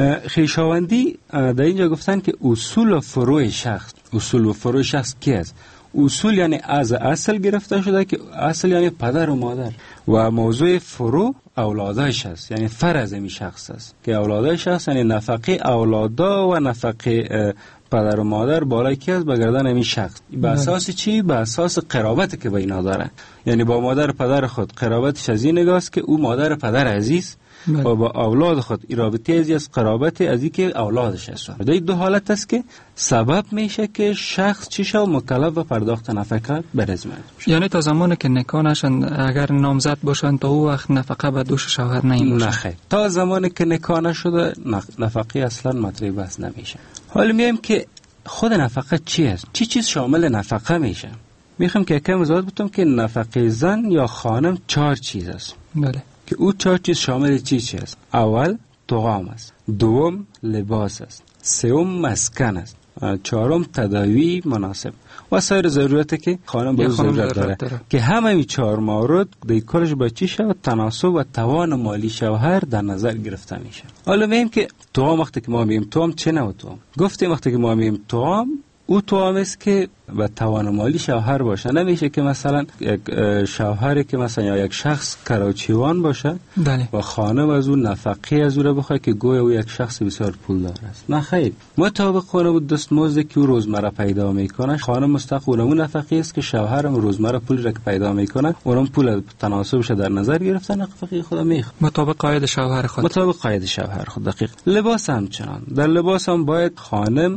خویشاوندی در اینجا گفتن که اصول و فروع شخص، اصول و فروع شخص کی است؟ اصول یعنی از اصل گرفته شده که اصل یعنی پدر و مادر، و موضوع فروع اولادش است، یعنی فرض می شخص است که اولادش است، یعنی نفقه اولادا و نفقه پدر و مادر بالای کی است؟ به گردن این شخص. به اساس چی؟ به اساس قرابتی که با اینا داره. یعنی با مادر پدر خود قرابتش از این نگاست که او مادر پدر عزیز و با اولاد خود رابطه ازی از قرابت از این که اولادش است. در دو حالت است که سبب میشه که شخص چی شو مکلف به پرداخت نفقه برزمه. یعنی تا زمانی که نکاح نشن اگر نامزد باشن تا او وقت نفقه به دوش شوهر نمی باشه. نه، تا زمانی که نکاح نشده نفقه اصلا مطرح بس نمیشه. حالا میگیم که خود نفقه چی است؟ چی چیز شامل نفقه میشه؟ میخوام که کم وضاحت بدم که نفقه زن یا خانم چهار چیز است. بله. که او چهار چیز شامل چی چی است؟ اول طعام است، دوم لباس است، سوم مسکن است، چهارم تداوی مناسب و سایر ضرورتی که خانم به ضرورت داره. داره که همه این چهار مورد در کلش با چی شود؟ تناسب و توان مالی شوهر در نظر گرفته میشه. حالا میگیم که طعام، وقتی که ما میگیم طعام چه نوع طعام؟ گفتیم وقتی که ما میگیم طعام، او طعام است که و توان مالی شوهر باشه. نمیشه که مثلا یک شوهری که مثلا یا یک شخص کراچیوان باشه بله. و خانم از اون نفقه از او را بخواه که گویا او یک شخص بسیار پولدار است. نه خیر، مطابق خانم دستمزدی که او روزمره پیدا میکنه، خانم مستحق اون نفقه است که شوهرم روزمره پولی را که پیدا میکنه اونم پول تناسبش در نظر گرفته نفقه خود میخواد مطابق قاعده شوهر خود. مطابق قاعده شوهر خود. دقیق. لباس همچنان، در لباس هم باید خانم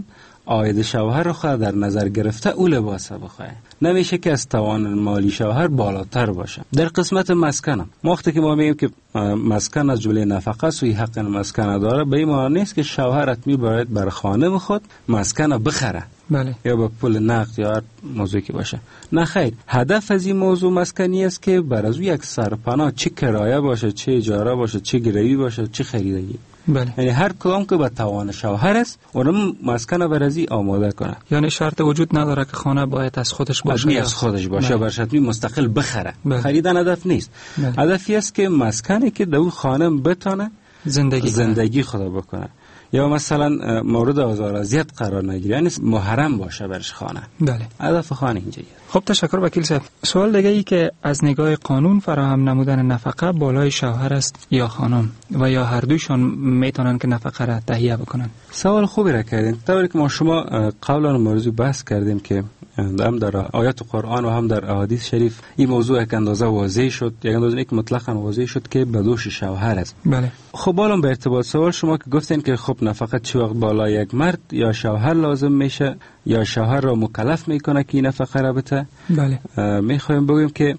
عاید شوهر رو خود در نظر گرفته او لباس بخواه. نمیشه که از توان مالی شوهر بالاتر باشه. در قسمت مسکن وقتی که ما میگیم که مسکن از جمله نفقه است و حق مسکن داره، به این معنی نیست که شوهر حتمی باید بر خانم خود مسکن بخره. بله. یا با پول نقد یا هر موضوعی که باشه. نه خیر، هدف از این موضوع مسکنی است که بر از او یک سرپناه، چه کرایه باشه، چه اجاره باشه، چه گروی باشه، چه خریدگی. بله. یعنی هر کدام که به توان شوهر است اونم مسکن برازی آماده کنه. یعنی شرط وجود نداره که خانه باید از خودش باشه، باید از خودش باشه، بر شرط مستقل بخره. بله. خریدن هدف نیست. بله. هدفی است که مسکنی که در اون خانه بتونه زندگی زندگی خدا بکنه، یا مثلا مورد آزار اذیت قرار نگیره، یعنی محرم باشه برش خانه. بله. هدف خانه اینجاییه. خب تشکر وکیل صاحب. سوال دیگه ای که از نگاه قانون فراهم نمودن نفقه بالای شوهر است یا خانم و یا هر دویشان میتونن که نفقه را تهیه بکنن؟ سوال خوبی را کردین. طوری که ما شما قبلا موضوع بحث کردیم که هم در آیات قرآن و هم در احادیث شریف این موضوع یک اندازه واضح شد، یک اندازه یک مطلقاً واضح شد که به دوش شوهر است. بله. خب بالا به ارتباط سوال شما که گفتین که خب نفقه چه وقت بالای یک مرد یا شوهر لازم میشه یا شوهر را مکلف میکنه که این نفقه را بده؟ بله. میخوایم بگیم که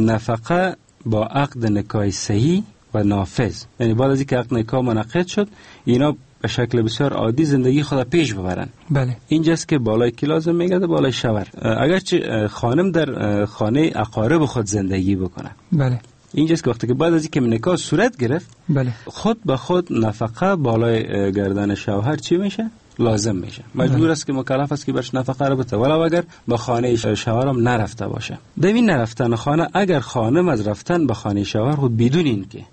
نفقه با عقد نکاح صحیح و نافذ، یعنی بعد از اینکه عقد نکاح منعقد شد اینا به شکل بسیار عادی زندگی خود پیش ببرن. بله. اینجاست که بالای کی لازم میگرده؟ بالای شوهر. اگرچه خانم در خانه اقارب خود زندگی بکنه. بله. اینجاست که وقتی که بعد از اینکه نکاح صورت گرفت، بله، خود به خود نفقه بالای گردن شوهر چی میشه؟ لازم میشه. مجبور است که مکلف است که برش نفقه رو بده، ولو اگر به خانه شوهر هم نرفته باشه. دوین نرفتن خانه، اگر خانم از رفتن به خانه شوهر خود بدون این که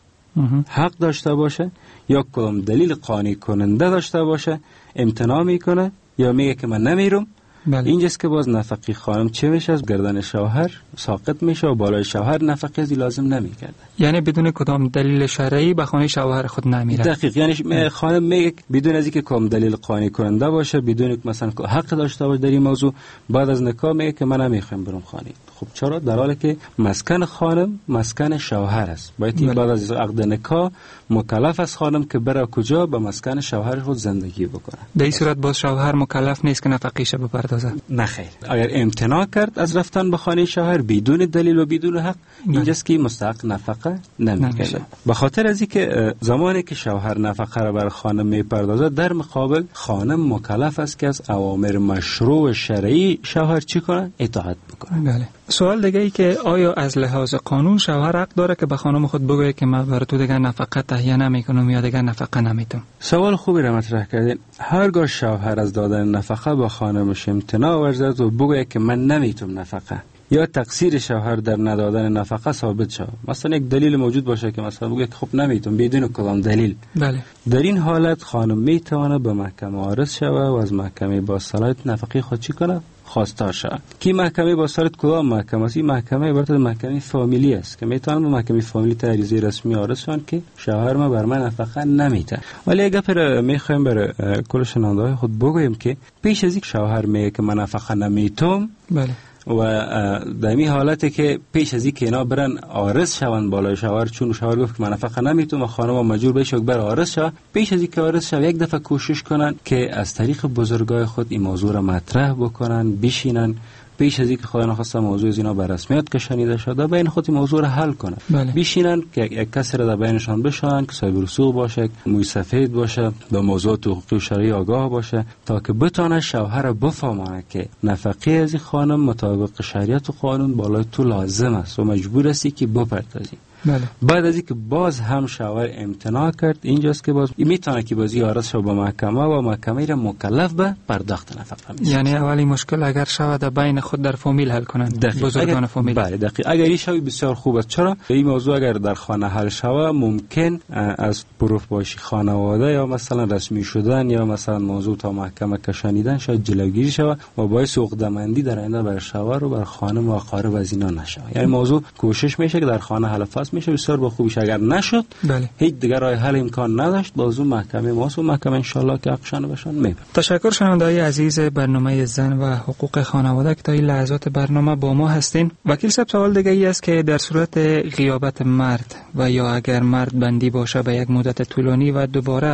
حق داشته باشه یا کدام دلیل قانع کننده داشته باشه امتناع میکنه یا میگه که من نمیرم، بله، اینجاست که باز نفقه خانم چه میشه؟ از گردن شوهر ساقط میشه و بالای شوهر نفقه ازی لازم نمیکرده. یعنی بدون کدام دلیل شرعی به خانه شوهر خود نمیره. دقیق. یعنی خانم میگه بدون از اینکه کدام دلیل قانع کننده باشه، بدون اینکه مثلا حق داشته باشه در این موضوع، بعد از نکاح میگه که من نمیخوام برم خانه. خب چرا؟ در حالی که مسکن خانم مسکن شوهر است. باید این بعد از عقد نکاح مکلف است خانم که بره کجا؟ به مسکن شوهر خود زندگی بکنه. در این صورت باز شوهر مکلف نیست که نفقه‌اش بپردازه. نه خیر. اگر امتناع کرد از رفتن به خانه شوهر بدون دلیل و بدون حق، اینجاست که مستحق نفقه نمیشه. به خاطر از اینکه زمانی که شوهر نفقه را بر خانم میپردازه، در مقابل خانم مکلف است که از اوامر مشروع شرعی شوهر چی کنه؟ اطاعت بکنه. بله. سوال دیگه ای که آیا از لحاظ قانون شوهر حق داره که به خانم خود بگه که من برای تو دیگه نفقه تهیه نمیکنم یا دیگه نفقه نمیتم؟ سوال خوبی را مطرح کردین. هرگاه شوهر از دادن نفقه به خانمش امتناع ورزد و بگه که من نمیتم نفقه، یا تقصیر شوهر در ندادن نفقه ثابت شود، مثلا یک دلیل موجود باشه که مثلا بگه که خب نمیتونم بدون کدام دلیل، بله، در این حالت خانم میتونه به محکمه عرض شود و از محکمه با صلاحیت نفقه خود چی کنه؟ خواستار شود. کی محکمه با صلاحیت کدام محکمه است؟ این محکمه عبارت از محکمه فامیلی است که میتونه به محکمه فامیلی عریضه رسمی عرض شون که شوهر ما بر من نفقه نمیده. ولی اگه پر میخوایم برای کل شنونده‌های خود بگویم که پیش از اینکه شوهر میگه که من نفقه نمیتم، بله، و در این حالته که پیش از اینکه اینا برن عارض شوند بالای شوهر، چون شوهر گفت که من نفقه نمیتونم و خانم مجبور بشه که بر عارض شود، پیش از اینکه عارض شود یک دفعه کوشش کنن که از طریق بزرگای خود این موضوع را مطرح بکنن، بشینن پیش از اینکه خدا نخواسته موضوع از اینا به رسمیت کشانیده شده بین خود این موضوع را حل کنن. بله. بشینن که یک کسی را در بینشان بشونن که صاحب رسوخ باشه، موی سفید باشه، به موضوع حقوقی و شرعی آگاه باشه، تا که بتونه شوهر را بفهمونه که نفقه از این خانم مطابق شریعت و قانون بالای تو لازم است و مجبور هستی که بپردازی. بله. بعد از اینکه باز هم شوهر امتناع کرد، اینجاست که باز میتونه که بازی عرض شو به محکمه و محکمه را مکلف به پرداخت نفقه میشه. یعنی اولی مشکل اگر شود بین خود در فامیل حل کنند، بزرگان فامیل. بله دقیق. اگر این شوی بسیار خوب است. چرا این موضوع اگر در خانه حل شود ممکن از پروف باشی خانواده یا مثلا رسمی شدن یا مثلا موضوع تا محکمه کشانیدن شاید جلوگیری شود و باعث عقده‌مندی در آینده بر شوهر و بر خانم و اقارب از اینا نشه. یعنی موضوع کوشش میشه که در خانه حل فصل میشه بسیار با خوبیش. اگر نشد، بله، هیچ دیگر راه حل امکان نداشت، بازو محکمه ماست و محکمه ان شاء الله که حقشان بشن میبره. تشکر شنونده‌های عزیز برنامه زن و حقوق خانواده که تا این لحظات برنامه با ما هستین. وکیل صاحب سوال دیگه ای است که در صورت غیابت مرد و یا اگر مرد بندی باشه به یک مدت طولانی و دوباره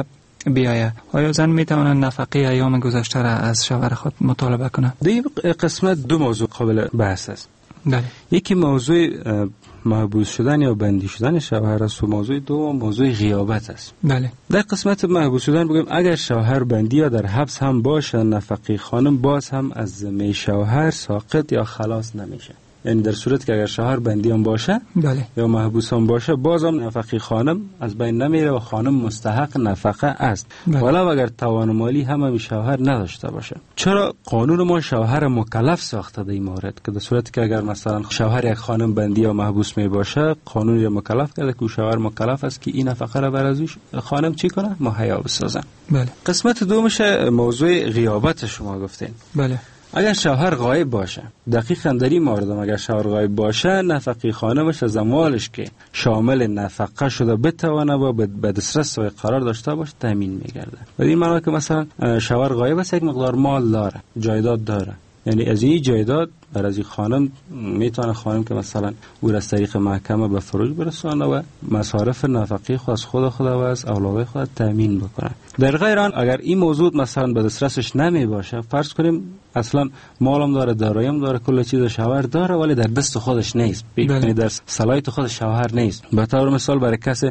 بیایه، آیا زن میتواند نفقه ایام گذشته را از شوهر خود مطالبه کنه؟ در قسمت دو موضوع قابل بحث است. بله. یکی موضوع محبوس شدن یا بندی شدن شوهر است و موضوع دو موضوع غیابت است. بله. در قسمت محبوس شدن بگیم اگر شوهر بندی یا در حبس هم باشه، نفقه خانم باز هم از ذمه شوهر ساقط یا خلاص نمیشه. یعنی در صورت که اگر شوهر بندی هم باشه بله. یا محبوس هم باشه باز هم نفقه خانم از بین نمیره و خانم مستحق نفقه است. بله. ولو اگر توان مالی هم, هم شوهر نداشته باشه. چرا قانون ما شوهر مکلف ساخته در این مورد که در صورتی که اگر مثلا شوهر یک خانم بندی یا محبوس می باشه قانون را مکلف کرده که شوهر مکلف است که این نفقه را بر از خانم چی کنه؟ مهیا بسازن. بله. قسمت دومش موضوع غیابت شما گفتین. بله. اگر شوهر غایب باشه، دقیقاً در این مورد اگر شوهر غایب باشه نفقه خانمش از اموالش که شامل نفقه شده بتوانه و به دسترس قرار داشته باشه تامین میگرده. و این معنی که مثلا شوهر غایب است یک مقدار مال داره، جایداد داره، یعنی از این جایداد بر از این خانم میتونه خانم که مثلا او از طریق محکمه به فروش برسونه و مصارف نفقه خود از خود خود و از اولاد خود تامین بکنه. در غیر آن اگر این موضوع مثلا به دسترسش نمی باشه، فرض کنیم اصلا مالم داره، داراییم داره، کل چیز شوهر داره ولی در دست خودش نیست، یعنی در صلاحیت خود شوهر نیست، به طور مثال برای کسی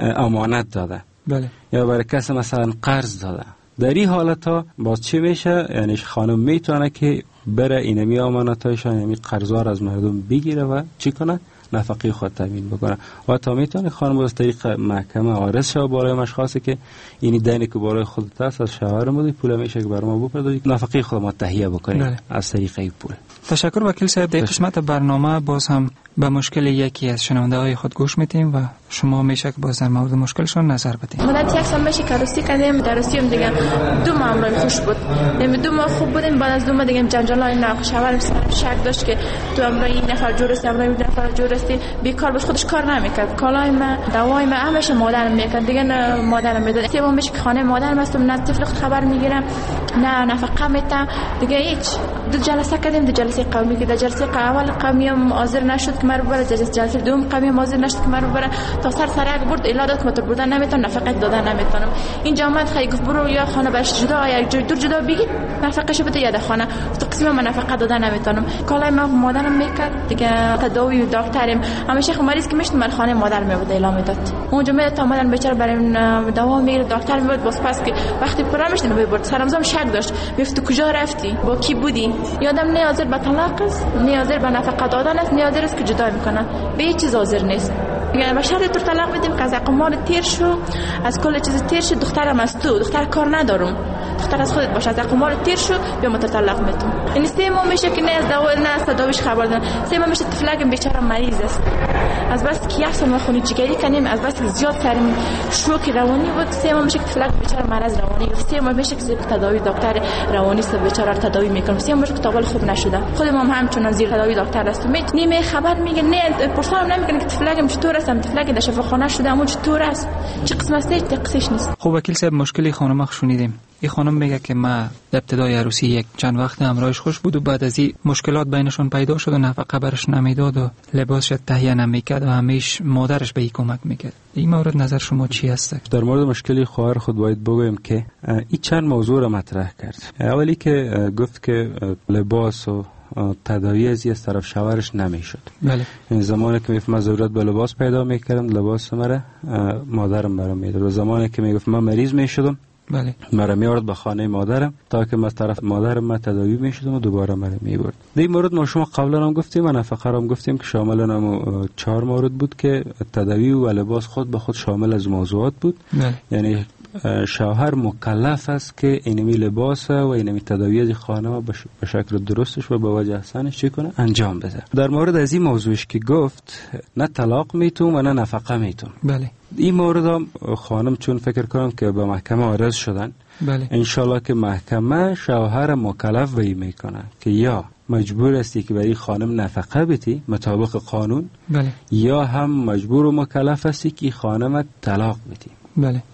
امانت داده. بله. یا برای کسی مثلا قرض داده. در این حالت ها باز چی میشه؟ یعنی خانم میتونه که بره اینمی امانتایشان اینمی قرضار از مردم بگیره و چی کنه؟ نفقه خود تامین بکنه. و تا میتونه خانم از طریق محکمه عارض شود بالای مشخصی که اینی دینی که بالای خودت است از شوهر مودی پول میشه که برام بپردازی نفقه خود ما تهیه بکنیم. بله. از طریق این پول. تشکر وکیل صاحب. در قسمت برنامه باز هم به مشکل یکی از شنونده های خود گوش میتیم و شما میشه که باز در مورد مشکلشون نظر بدید. مدت یک سال میشه کاروسی کردیم، کاروسی هم دیگه دو ماه عمرم خوش بود، یعنی دو ماه خوب بودیم، بعد از دو ماه دیگه جنجالای ناخوشایند شک داشت که تو عمر این نفر جور است، عمر این نفر جور است، بیکار باش خودش کار نمیکرد، کالای ما دوای ما همش مادرم میکرد، دیگه نه مادرم میداد، سه میشه که خانه مادرم هستم، نه طفل خبر میگیرم نه نفقه میتم، دیگه هیچ. دو جلسه کردیم، دو جلسه قومی که در جلسه اول قومی هم حاضر نشد که مرا ببره، جلسه دوم قومی هم حاضر نشد که مرا ببره، تا سر سر یک برد الا داد که تو بردن نمیتونم، نفقه دادن نمیتونم. این جامعه خیلی گفت برو یا خانه برش جدا یا یک جای دور جدا بگیر نفقهشو بده یا در خانه، تو قسم من نفقه دادن نمیتونم. کالای ما مادرم میکرد دیگه، تداوی و دکترم همیشه خو مریض که میشد من خانه مادر میبود اعلام میداد، اونجا میاد تا مادر بیچاره برای دوا میگیره، دکتر میبود باز پس که وقتی پرا میشد میبرد سرمزم شک داشت، میگفت کجا رفتی، با کی بودی، یادم نه حاضر به طلاق است، نه حاضر به نفقه دادن است، نه حاضر است که جدا میکنه، به هیچ چیز حاضر نیست. یعنی به شرط تو طلاق بدیم که از اقمار تیر شو، از کل چیز تیر شو، دخترم از تو، دختر کار ندارم، دختر از خودت باشه، از اقمار تیر شو بیا مت طلاق میتون. یعنی سه ماه میشه که نه از دوا نه از تداویش خبر دادن، سه ماه میشه طفلک بیچاره مریض است، از بس که یک سال خونی جگری کنیم، از بس که زیاد سرم شوک روانی بود، سه ماه میشه که طفلک بیچاره مرض روانی، سه ماه میشه که تداوی دکتر روانی است بیچاره تداوی میکنه، سه ماه میشه که تاول خوب نشده، خودم هم همچنان زیر تداوی دکتر است، نیمه خبر میگه نه پرسان نمیکنه که طفلکم چطور است، طفلک در شفاخانه شده اما چطور است، چه قسم است تقصیش نیست. خب وکیل صاحب مشکلی خانم شنیدیم. این خانم میگه که ما در ابتدای عروسی یک چند وقت همراهش خوش بود و بعد از این مشکلات بینشون پیدا شد و نفقه برش نمیداد و لباسش تهیه نمیکرد و همیش مادرش به این کمک میکرد. این مورد نظر شما چی هست؟ در مورد مشکلی خواهر خود باید بگویم که این چند موضوع را مطرح کرد. اولی که گفت که لباس و تداوی از از طرف شوهرش نمیشد. بله. این زمانی که میگفت من ضرورت به لباس پیدا میکردم لباس مرا مادرم برام میداد و زمانی که میگفت من مریض میشدم بله مرا میارد به خانه مادرم تا که از طرف مادرم من تداوی میشدم و دوباره مرا میبرد. در این مورد ما شما قبلا هم گفتیم و نفقه هم گفتیم که شامل هم چهار مورد بود که تداوی و لباس خود به خود شامل از موضوعات بود. بله. یعنی شوهر مکلف است که اینمی لباس و اینمی تداوی از خانه به شکل درستش و به وجه احسنش چی کنه انجام بده. در مورد از این موضوعش که گفت نه طلاق میتون و نه نفقه میتون. بله. این مورد هم خانم چون فکر کنم که به محکمه عرض شدن. بله. انشالله که محکمه شوهر مکلف به این میکنه که یا مجبور استی که برای خانم نفقه بدی مطابق قانون. بله. یا هم مجبور و مکلف استی که خانم طلاق بدی. بله.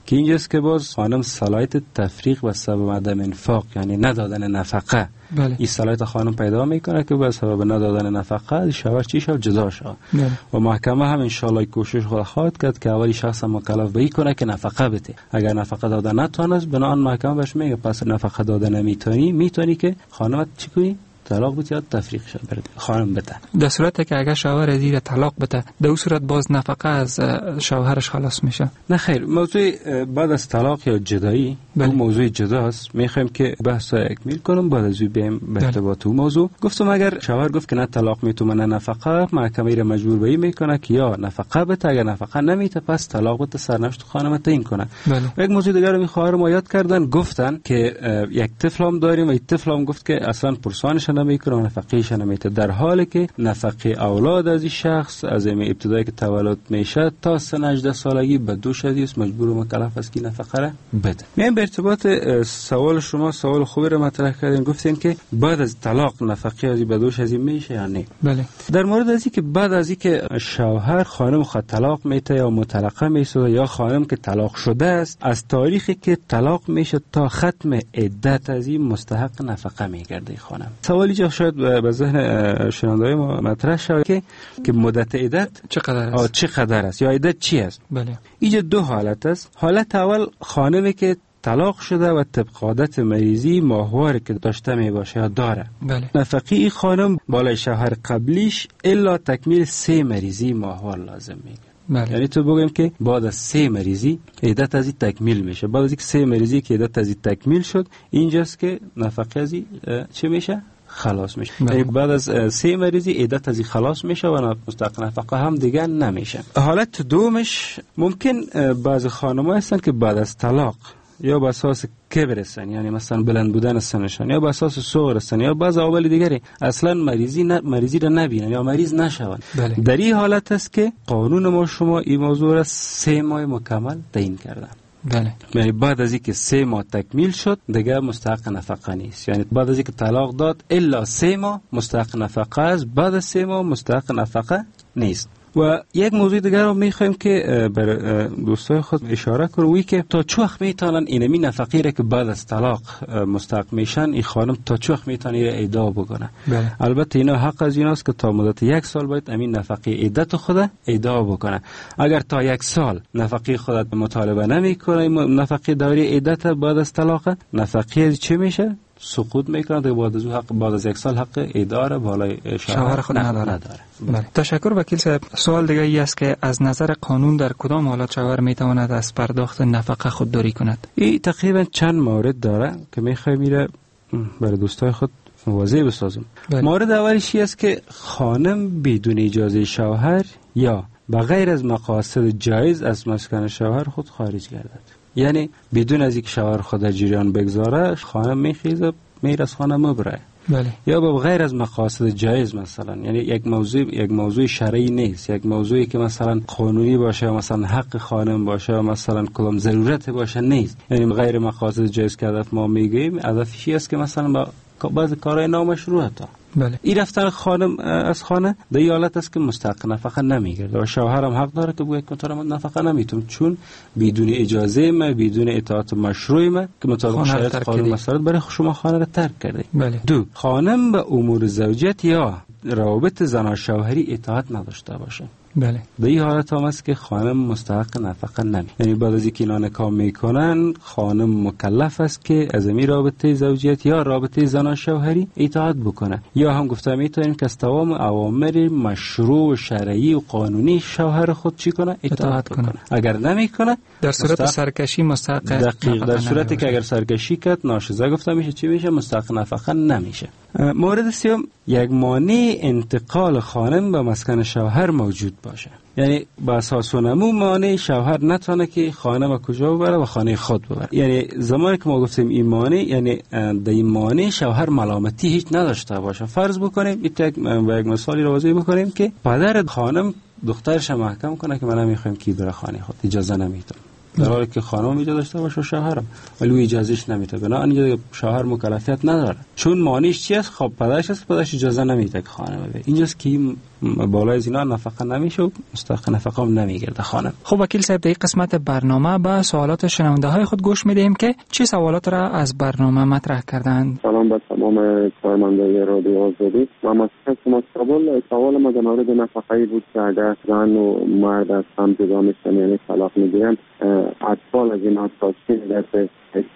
که اینجاست که باز خانم صلاحیت تفریق و سبب عدم انفاق یعنی ندادن نفقه بله. این صلاحیت خانم پیدا میکنه که به سبب ندادن نفقه شوهر چی شود جدا شود بله. و محکمه هم انشالله کوشش خود خواهد کرد که اولی شخص مکلف به کنه که نفقه بده. اگر نفقه داده نتونست بنابراین محکمه بهش میگه پس نفقه داده نمیتونی میتونی که خانمت چی کنی طلاق بده یا تفریق شد برد خانم بده. در صورتی که اگر شوهر زیر طلاق بده در اون صورت باز نفقه از شوهرش خلاص میشه؟ نه خیر، موضوع بعد از طلاق یا جدایی اون موضوع جداست. میخوایم که بحث را اکمیل کنم بعد از اون بیایم به ارتباط اون موضوع. گفتم اگر شوهر گفت که نه طلاق میتونه نه نفقه، محکمه را مجبور به این میکنه که یا نفقه بده، اگر نفقه نمیته پس طلاق بده، سرنوشت خانم تعیین کنه. بله. یک موضوع دیگه رو میخوام ما یاد کردن، گفتن که یک طفلم داریم و این طفلم گفت که اصلا پرسانش نمیکنه و نفقهش نمیته، در حالی که نفقه اولاد از این شخص از این ابتدایی که تولد میشه تا سن هجده سالگی به دوش است مجبور و مکلف است که نفقه را بده. میایم به ارتباط سوال شما، سوال خوبی را مطرح کردین، گفتین که بعد از طلاق نفقه از به دوش از میشه یا نه؟ بله. در مورد از که بعد از که شوهر خانم خود طلاق میته یا مطلقه میشه یا خانم که طلاق شده است، از تاریخی که طلاق میشه تا ختم عدت از این مستحق نفقه میگرده خانم. سوالی جا شاید به ذهن شنونده‌های ما مطرح شود که که مدت عدت چقدر است؟ چقدر است یا عدت چی است؟ بله. اینجا دو حالت است. حالت اول خانمی که طلاق شده و طبق عادت مریضی ماهواره که داشته می باشه یا داره. بله. نفقه این خانم بالای شوهر قبلیش الا تکمیل سه مریضی ماهوار لازم میگه. بله. یعنی تو بگیم که بعد از سه مریضی عدت از این تکمیل میشه. بعد از اینکه سه مریضی که عدت از این تکمیل شد اینجاست که نفقه از این چه میشه؟ خلاص میشه. یعنی بعد از سه مریضی عدت از این خلاص میشه و مستحق نفقه هم دیگه نمیشه. حالت دومش ممکن بعض خانم‌ها هستن که بعد از طلاق یا به اساس کبر هستن، یعنی مثلا بلند بودن سنشان، یا به اساس صغر هستن، یا بعض عوامل دیگری اصلا مریضی ن... مریضی را نبینن یا مریض نشون. بله. در این حالت است که قانون ما شما این موضوع را سه ماه مکمل تعیین کردن. بله. یعنی بعد از اینکه سه ماه تکمیل شد دیگه مستحق نفقه نیست. یعنی بعد از اینکه طلاق داد الا سه ماه مستحق نفقه است، بعد از سه ماه مستحق نفقه نیست. و یک موضوع دیگر رو میخوایم که بر دوستای خود اشاره کنم، وی که تا چه وقت میتونن اینمی نفقه را که بعد از طلاق مستحق میشن این خانم تا چه وقت میتونه را ادعا بکنه؟ بله. البته اینا حق از ایناست که تا مدت یک سال باید امین نفقه عدت خود ادعا بکنه. اگر تا یک سال نفقه خودت مطالبه نمیکنه، نفقه دوره عدت بعد از طلاق، نفقه چه میشه؟ سقوط میکنه دیگه. بعد از حق بعد از یک سال حق اداره بالای شوهر خود نداره. نداره. بله. تشکر وکیل صاحب. سوال دیگه ای است که از نظر قانون در کدام حالت شوهر میتواند از پرداخت نفقه خودداری کند؟ این تقریبا چند مورد داره که میخوایم میره برای دوستای خود واضح بسازم. بله. مورد اولیش است که خانم بدون اجازه شوهر یا به غیر از مقاصد جایز از مسکن شوهر خود خارج گردد. یعنی بدون از اینکه شوهر خود در جریان بگذاره خانم میخیزه میره از خانه مبره. بله. یا به غیر از مقاصد جایز مثلا، یعنی یک موضوع یک موضوع شرعی نیست، یک موضوعی که مثلا قانونی باشه یا مثلا حق خانم باشه یا مثلا کدام ضرورت باشه نیست، یعنی غیر مقاصد جایز که هدف ما میگیم هدفی است که مثلا با بعض کارهای نامشروع تا بله. این رفتن خانم از خانه در این حالت است که مستحق نفقه نمیگرده و شوهرم حق داره که بگه که من نفقه نمیتونم چون بدون اجازه من بدون اطاعت مشروع من که مطابق شرایط قانون مسئلات برای شما خانه را ترک کرده. بله. دو، خانم به امور زوجیت یا روابط زن و شوهری اطاعت نداشته باشه. بله. در این حالت هم است که خانم مستحق نفقه نمی. یعنی بعد از اینکه اینا نکاح میکنن خانم مکلف است که از این رابطه زوجیت یا رابطه زن و شوهری اطاعت بکنه، یا هم گفته میتونیم که از تمام اوامر مشروع و شرعی و قانونی شوهر خود چی کنه؟ اطاعت, اطاعت کنه. اگر نمیکنه در صورت سرکشی مستحق دقیق در صورتی که اگر سرکشی کرد ناشزا گفته میشه چی میشه؟ مستحق نفقه نمیشه. مورد سوم، یک مانع انتقال خانم به مسکن شوهر موجود باشه. یعنی با اساس و نمو مانع شوهر نتونه که خانه به کجا ببره و خانه خود ببره. یعنی زمانی که ما گفتیم این مانع، یعنی در این مانع شوهر ملامتی هیچ نداشته باشه. فرض بکنیم یک با یک مثالی رو واضح بکنیم که پدر خانم دخترش محکم کنه که من نمیخوام کی بره خانه خود، اجازه نمیدم، در حالی که خانم اجازه داشته باشه و شوهرم، ولی اجازهش نمیده. بنابراین شوهر مکلفیت نداره چون مانعش چی است؟ خب پدرش است، پدرش اجازه نمیده که خانم بره. اینجاست که بالای از اینا نفقه نمیشه و مستحق نفقه هم نمیگرده خانم. خب وکیل صاحب، در این قسمت برنامه به سوالات شنونده های خود گوش میدیم که چه سوالات را از برنامه مطرح کردند. سلام به تمام کارمندان رادیو آزادی. من مسئله شما سوال سوال ما در مورد نفقه‌ای بود که اگر زن و مرد از هم جدا میشن، یعنی طلاق میگیرن، اطفال از این اطفال چی درسته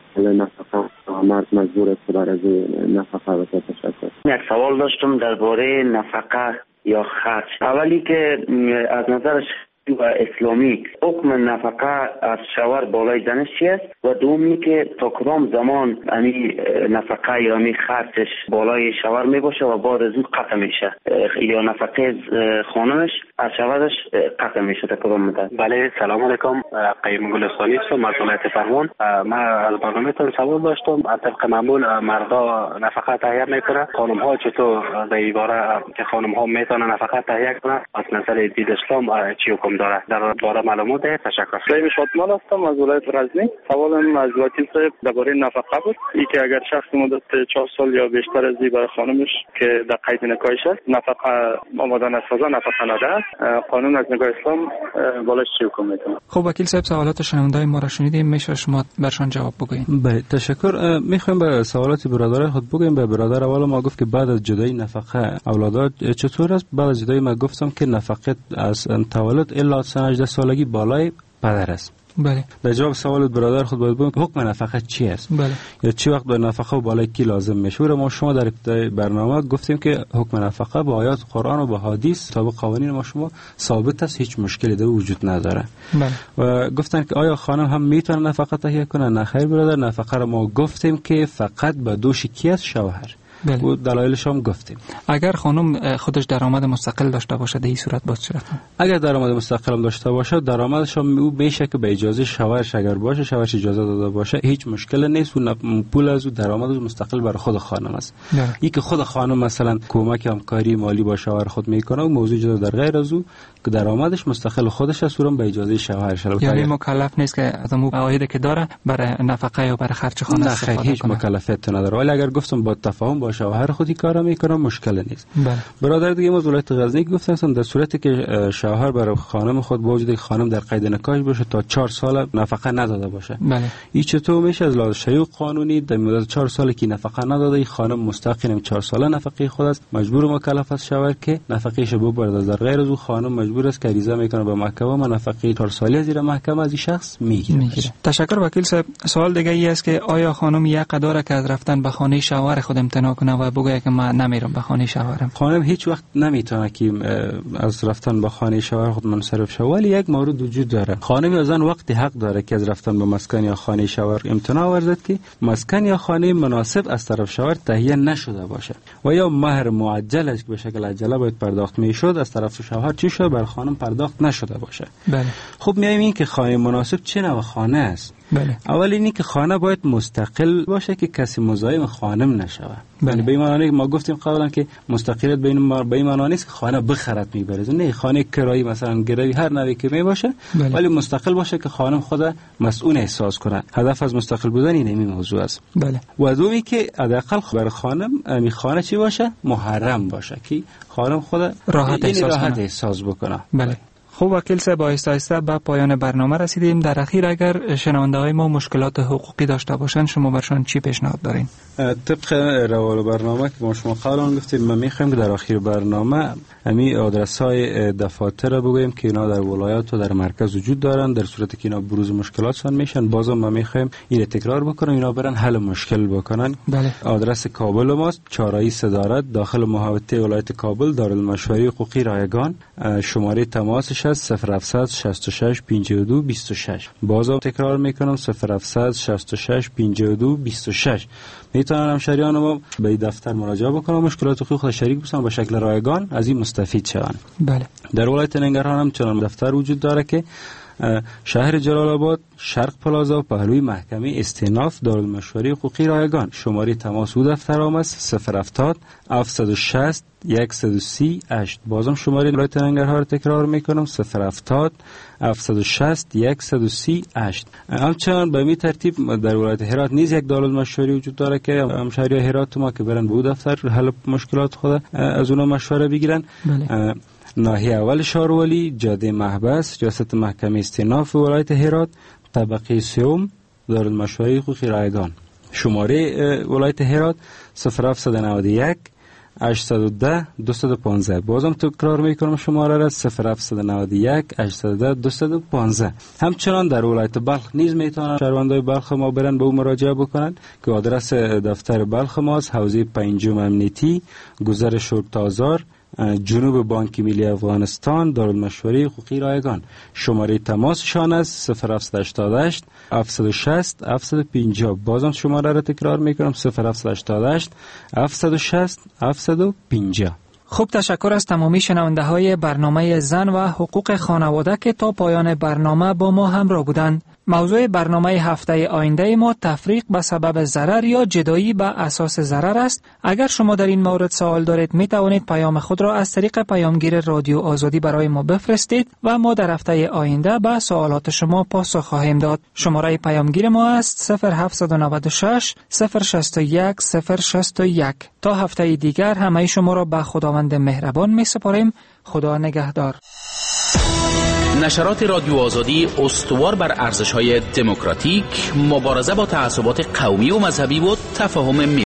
نفقه مرد مجبور است که برای نفقه رو تشکر. یک سوال داشتم درباره نفقه یا خرج. اولی که از نظر و اسلامی حکم نفقه از شوهر بالای زنش چی است و دومی که تا کدام زمان امی نفقه یا امی خرجش بالای شوهر می باشه و بعد از اون قطع میشه یا نفقه خانمش از شوهرش قطع میشه تا کدام مدت؟ بله، سلام علیکم. قیم گلستانی هستم از ولایت فرمان. من از برنامه‌تون سوال داشتم. از طبق معمول مردا نفقه تهیه میکنه، خانم ها چطور در این باره که خانم ها میتونن نفقه تهیه کنن از نظر دین اسلام چی حکم داره؟ در باره معلومات ده. تشکر. خیلی شادمان هستم از ولایت غزنی. سوالم از وکیل صاحب درباره نفقه بود. ای که اگر شخص مدت چهار سال یا بیشتر از این برای خانمش که در قید نکاحش است نفقه آماده نسازه، نفقه نده، قانون از نگاه اسلام بالاش چی حکم میکنه؟ خب وکیل صاحب، سوالات شنوندای ما را شنیدیم، میشه شما برشان جواب بگوین؟ بله، تشکر. میخوایم به سوالات برادر خود بگویم. به برادر اول ما گفت که بعد از جدایی نفقه اولادات چطور است. بعد از جدایی ما گفتم که نفقه از تولد الا سن هجده سالگی بالای پدر است. بله. در جواب سوالت برادر خود باید بگم حکم نفقه چی است؟ بله. یا چی وقت به نفقه و بالای کی لازم میشه؟ ما شما در ابتدای برنامه گفتیم که حکم نفقه با آیات قرآن و با حدیث طبق قوانین ما شما ثابت است، هیچ مشکلی در وجود نداره. بله. و گفتن که آیا خانم هم میتونه نفقه تهیه کنه؟ نه خیر برادر، نفقه را ما گفتیم که فقط به دوش کی است؟ شوهر. بله. و دلایلش هم گفتیم. اگر خانم خودش درآمد مستقل داشته باشه در این صورت باز چه رقم؟ اگر درآمد مستقل هم داشته باشه، درآمدش هم او میشه که به اجازه شوهرش اگر باشه، شوهرش اجازه داده باشه، هیچ مشکل نیست. و پول از او درآمد مستقل برای خود خانم است. این که خود خانم مثلا کمک همکاری مالی با شوهر خود میکنه، و موضوع جدا در غیر از او که درآمدش مستقل خودش است، اون به اجازه شوهرش. یعنی مکلف نیست که از اون عوایدی که داره برای نفقه یا برای خرج خانه استفاده کنه. هیچ مکلفیت نداره. ولی اگر گفتم با تفاهم با شوهر خودی کارا میکنه، مشکل نیست. بله. برادر دیگه از ولایت غزنی گفتن در صورتی که شوهر برای خانم خود با وجود خانم در قید نکاح باشه تا چهار سال نفقه نداده باشه. بله. این چطور میشه؟ از لحاظ شیوع قانونی در مدت چهار سالی که نفقه نداده، این خانم مستقیم چهار ساله نفقه خود است، مجبور مکلف است شوهر که نفقهش ببرد. در غیر از او خانم مجبور است که عریضه میکنه به محکمه و نفقه چهار ساله زیر محکمه از این شخص میگیره. میگیره. تشکر وکیل صاحب. سوال دیگه ای است که آیا خانم یک قداره که از رفتن به خانه شوهر خود امتناع کنه و بگه که من نمیرم به خانه شوهرم؟ خانم هیچ وقت نمیتونه که از رفتن به خانه شوهر خود منصرف شه. ولی یک مورد وجود داره. خانم یا زن وقتی حق داره که از رفتن به مسکن یا خانه شوهر امتناع ورزد که مسکن یا خانه مناسب از طرف شوهر تهیه نشده باشه و یا مهر معجل است که به شکل عجله باید پرداخت میشد از طرف شوهر چی شده بر خانم پرداخت نشده باشه. بله. خب میایم این که خانه مناسب چه نوع خانه است؟ بله. اول اینی که خانه باید مستقل باشه که کسی مزاحم خانم نشوه. بله. به این معنی ما گفتیم قبلا که مستقلیت بین ما به این معنی نیست که خانه بخرد میبره. نه، خانه کرایی مثلا گروی هر نوعی که می باشه، بله. ولی مستقل باشه که خانم خود مسئول احساس کنه. هدف از مستقل بودن این همین موضوع است. بله. و دومی که حداقل بر خانم می خانه چی باشه؟ محرم باشه که خانم خود راحت احساس, راحت احساس بکنه. بله. خب وکیل صاحب، آهسته آهسته به پایان برنامه رسیدیم. در اخیر اگر شنونده های ما مشکلات حقوقی داشته باشند شما برشان چی پیشنهاد دارین؟ طبق روال برنامه که ما شما قبلا گفتیم، ما میخوایم که در آخر برنامه همین آدرس های دفاتر را بگوییم که اینا در ولایات و در مرکز وجود دارن. در صورتی که اینا بروز مشکلاتشان میشن بازم ما میخوایم این تکرار بکنیم، اینا برن حل مشکل بکنن. بله. آدرس کابل ماست، چهارراه صدارت، داخل محوطه ولایت کابل، دارالمشاوره حقوقی رایگان. شماره تماسش است صفر هفتصد شصت و شش پنجاه و دو بیست و شش. بازم تکرار میکنم صفر هفتصد شصت و شش پنجاه و دو بیست و شش. میتونن همشهریان ما به این دفتر مراجعه بکنن، مشکلات حقوقی خود شریک بشن، به شکل رایگان از این مستفید شوند. بله. در ولایت ننگرهار هم چنان دفتر وجود داره که شهر جلال آباد، شرق پلازا و پهلوی محکمه استئناف دارالمشاوره حقوقی رایگان. شماره تماس او دفتر هم است صفر هفتاد هفتصد و شصت صد و سی و هشت. بازم شماره ولایت ننگرهار تکرار میکنم صفر هفتاد هفتصد و شصت صد و سی و هشت. همچنان به می ترتیب در ولایت هرات نیز یک دارالمشاوره وجود داره که همشهری هرات ما که برن به او دفتر حل مشکلات خود از اونها مشوره بگیرن. بله. ناحیه اول شارولی، جاده محبس، جاست محکمه استیناف ولایت هرات، طبقه سوم، دارالمشاوره حقوقی رایگان. شماره ولایت هرات صفر هفتصد و نود و یک هشتصد و ده دویست و پانزده. بازم تکرار میکنم شماره را صفر هفتصد و نود و یک هشتصد و ده دویست و پانزده. همچنان در ولایت بلخ نیز میتونن شهروندای بلخ ما برن به او مراجعه بکنند که آدرس دفتر بلخ ماست حوزه پنجم امنیتی، گذر شورتازار، جنوب بانک ملی افغانستان، دارالمشاوره حقوقی رایگان. شماره تماسشان است صفر هفتصد و هشتاد و هشت هفتصد و شصت هفتصد و پنجاه. بازم شماره را تکرار میکنم صفر هفتصد و هشتاد و هشت هفتصد و شصت هفتصد و پنجاه. خوب، تشکر از تمامی شنونده های برنامه زن و حقوق خانواده که تا پایان برنامه با ما همراه بودند. موضوع برنامه هفته آینده ما تفریق به سبب ضرر یا جدایی به اساس ضرر است. اگر شما در این مورد سوال دارید می توانید پیام خود را از طریق پیامگیر رادیو آزادی برای ما بفرستید و ما در هفته آینده به سوالات شما پاسخ خواهیم داد. شماره پیامگیر ما است صفر هفتصد و نود و شش صفر شصت و یک صفر شصت و یک. تا هفته دیگر همه شما را به خداوند مهربان می سپاریم. خدا نگهدار. نشرات رادیو آزادی استوار بر ارزش‌های دموکراتیک، مبارزه با تعصبات قومی و مذهبی و تفاهم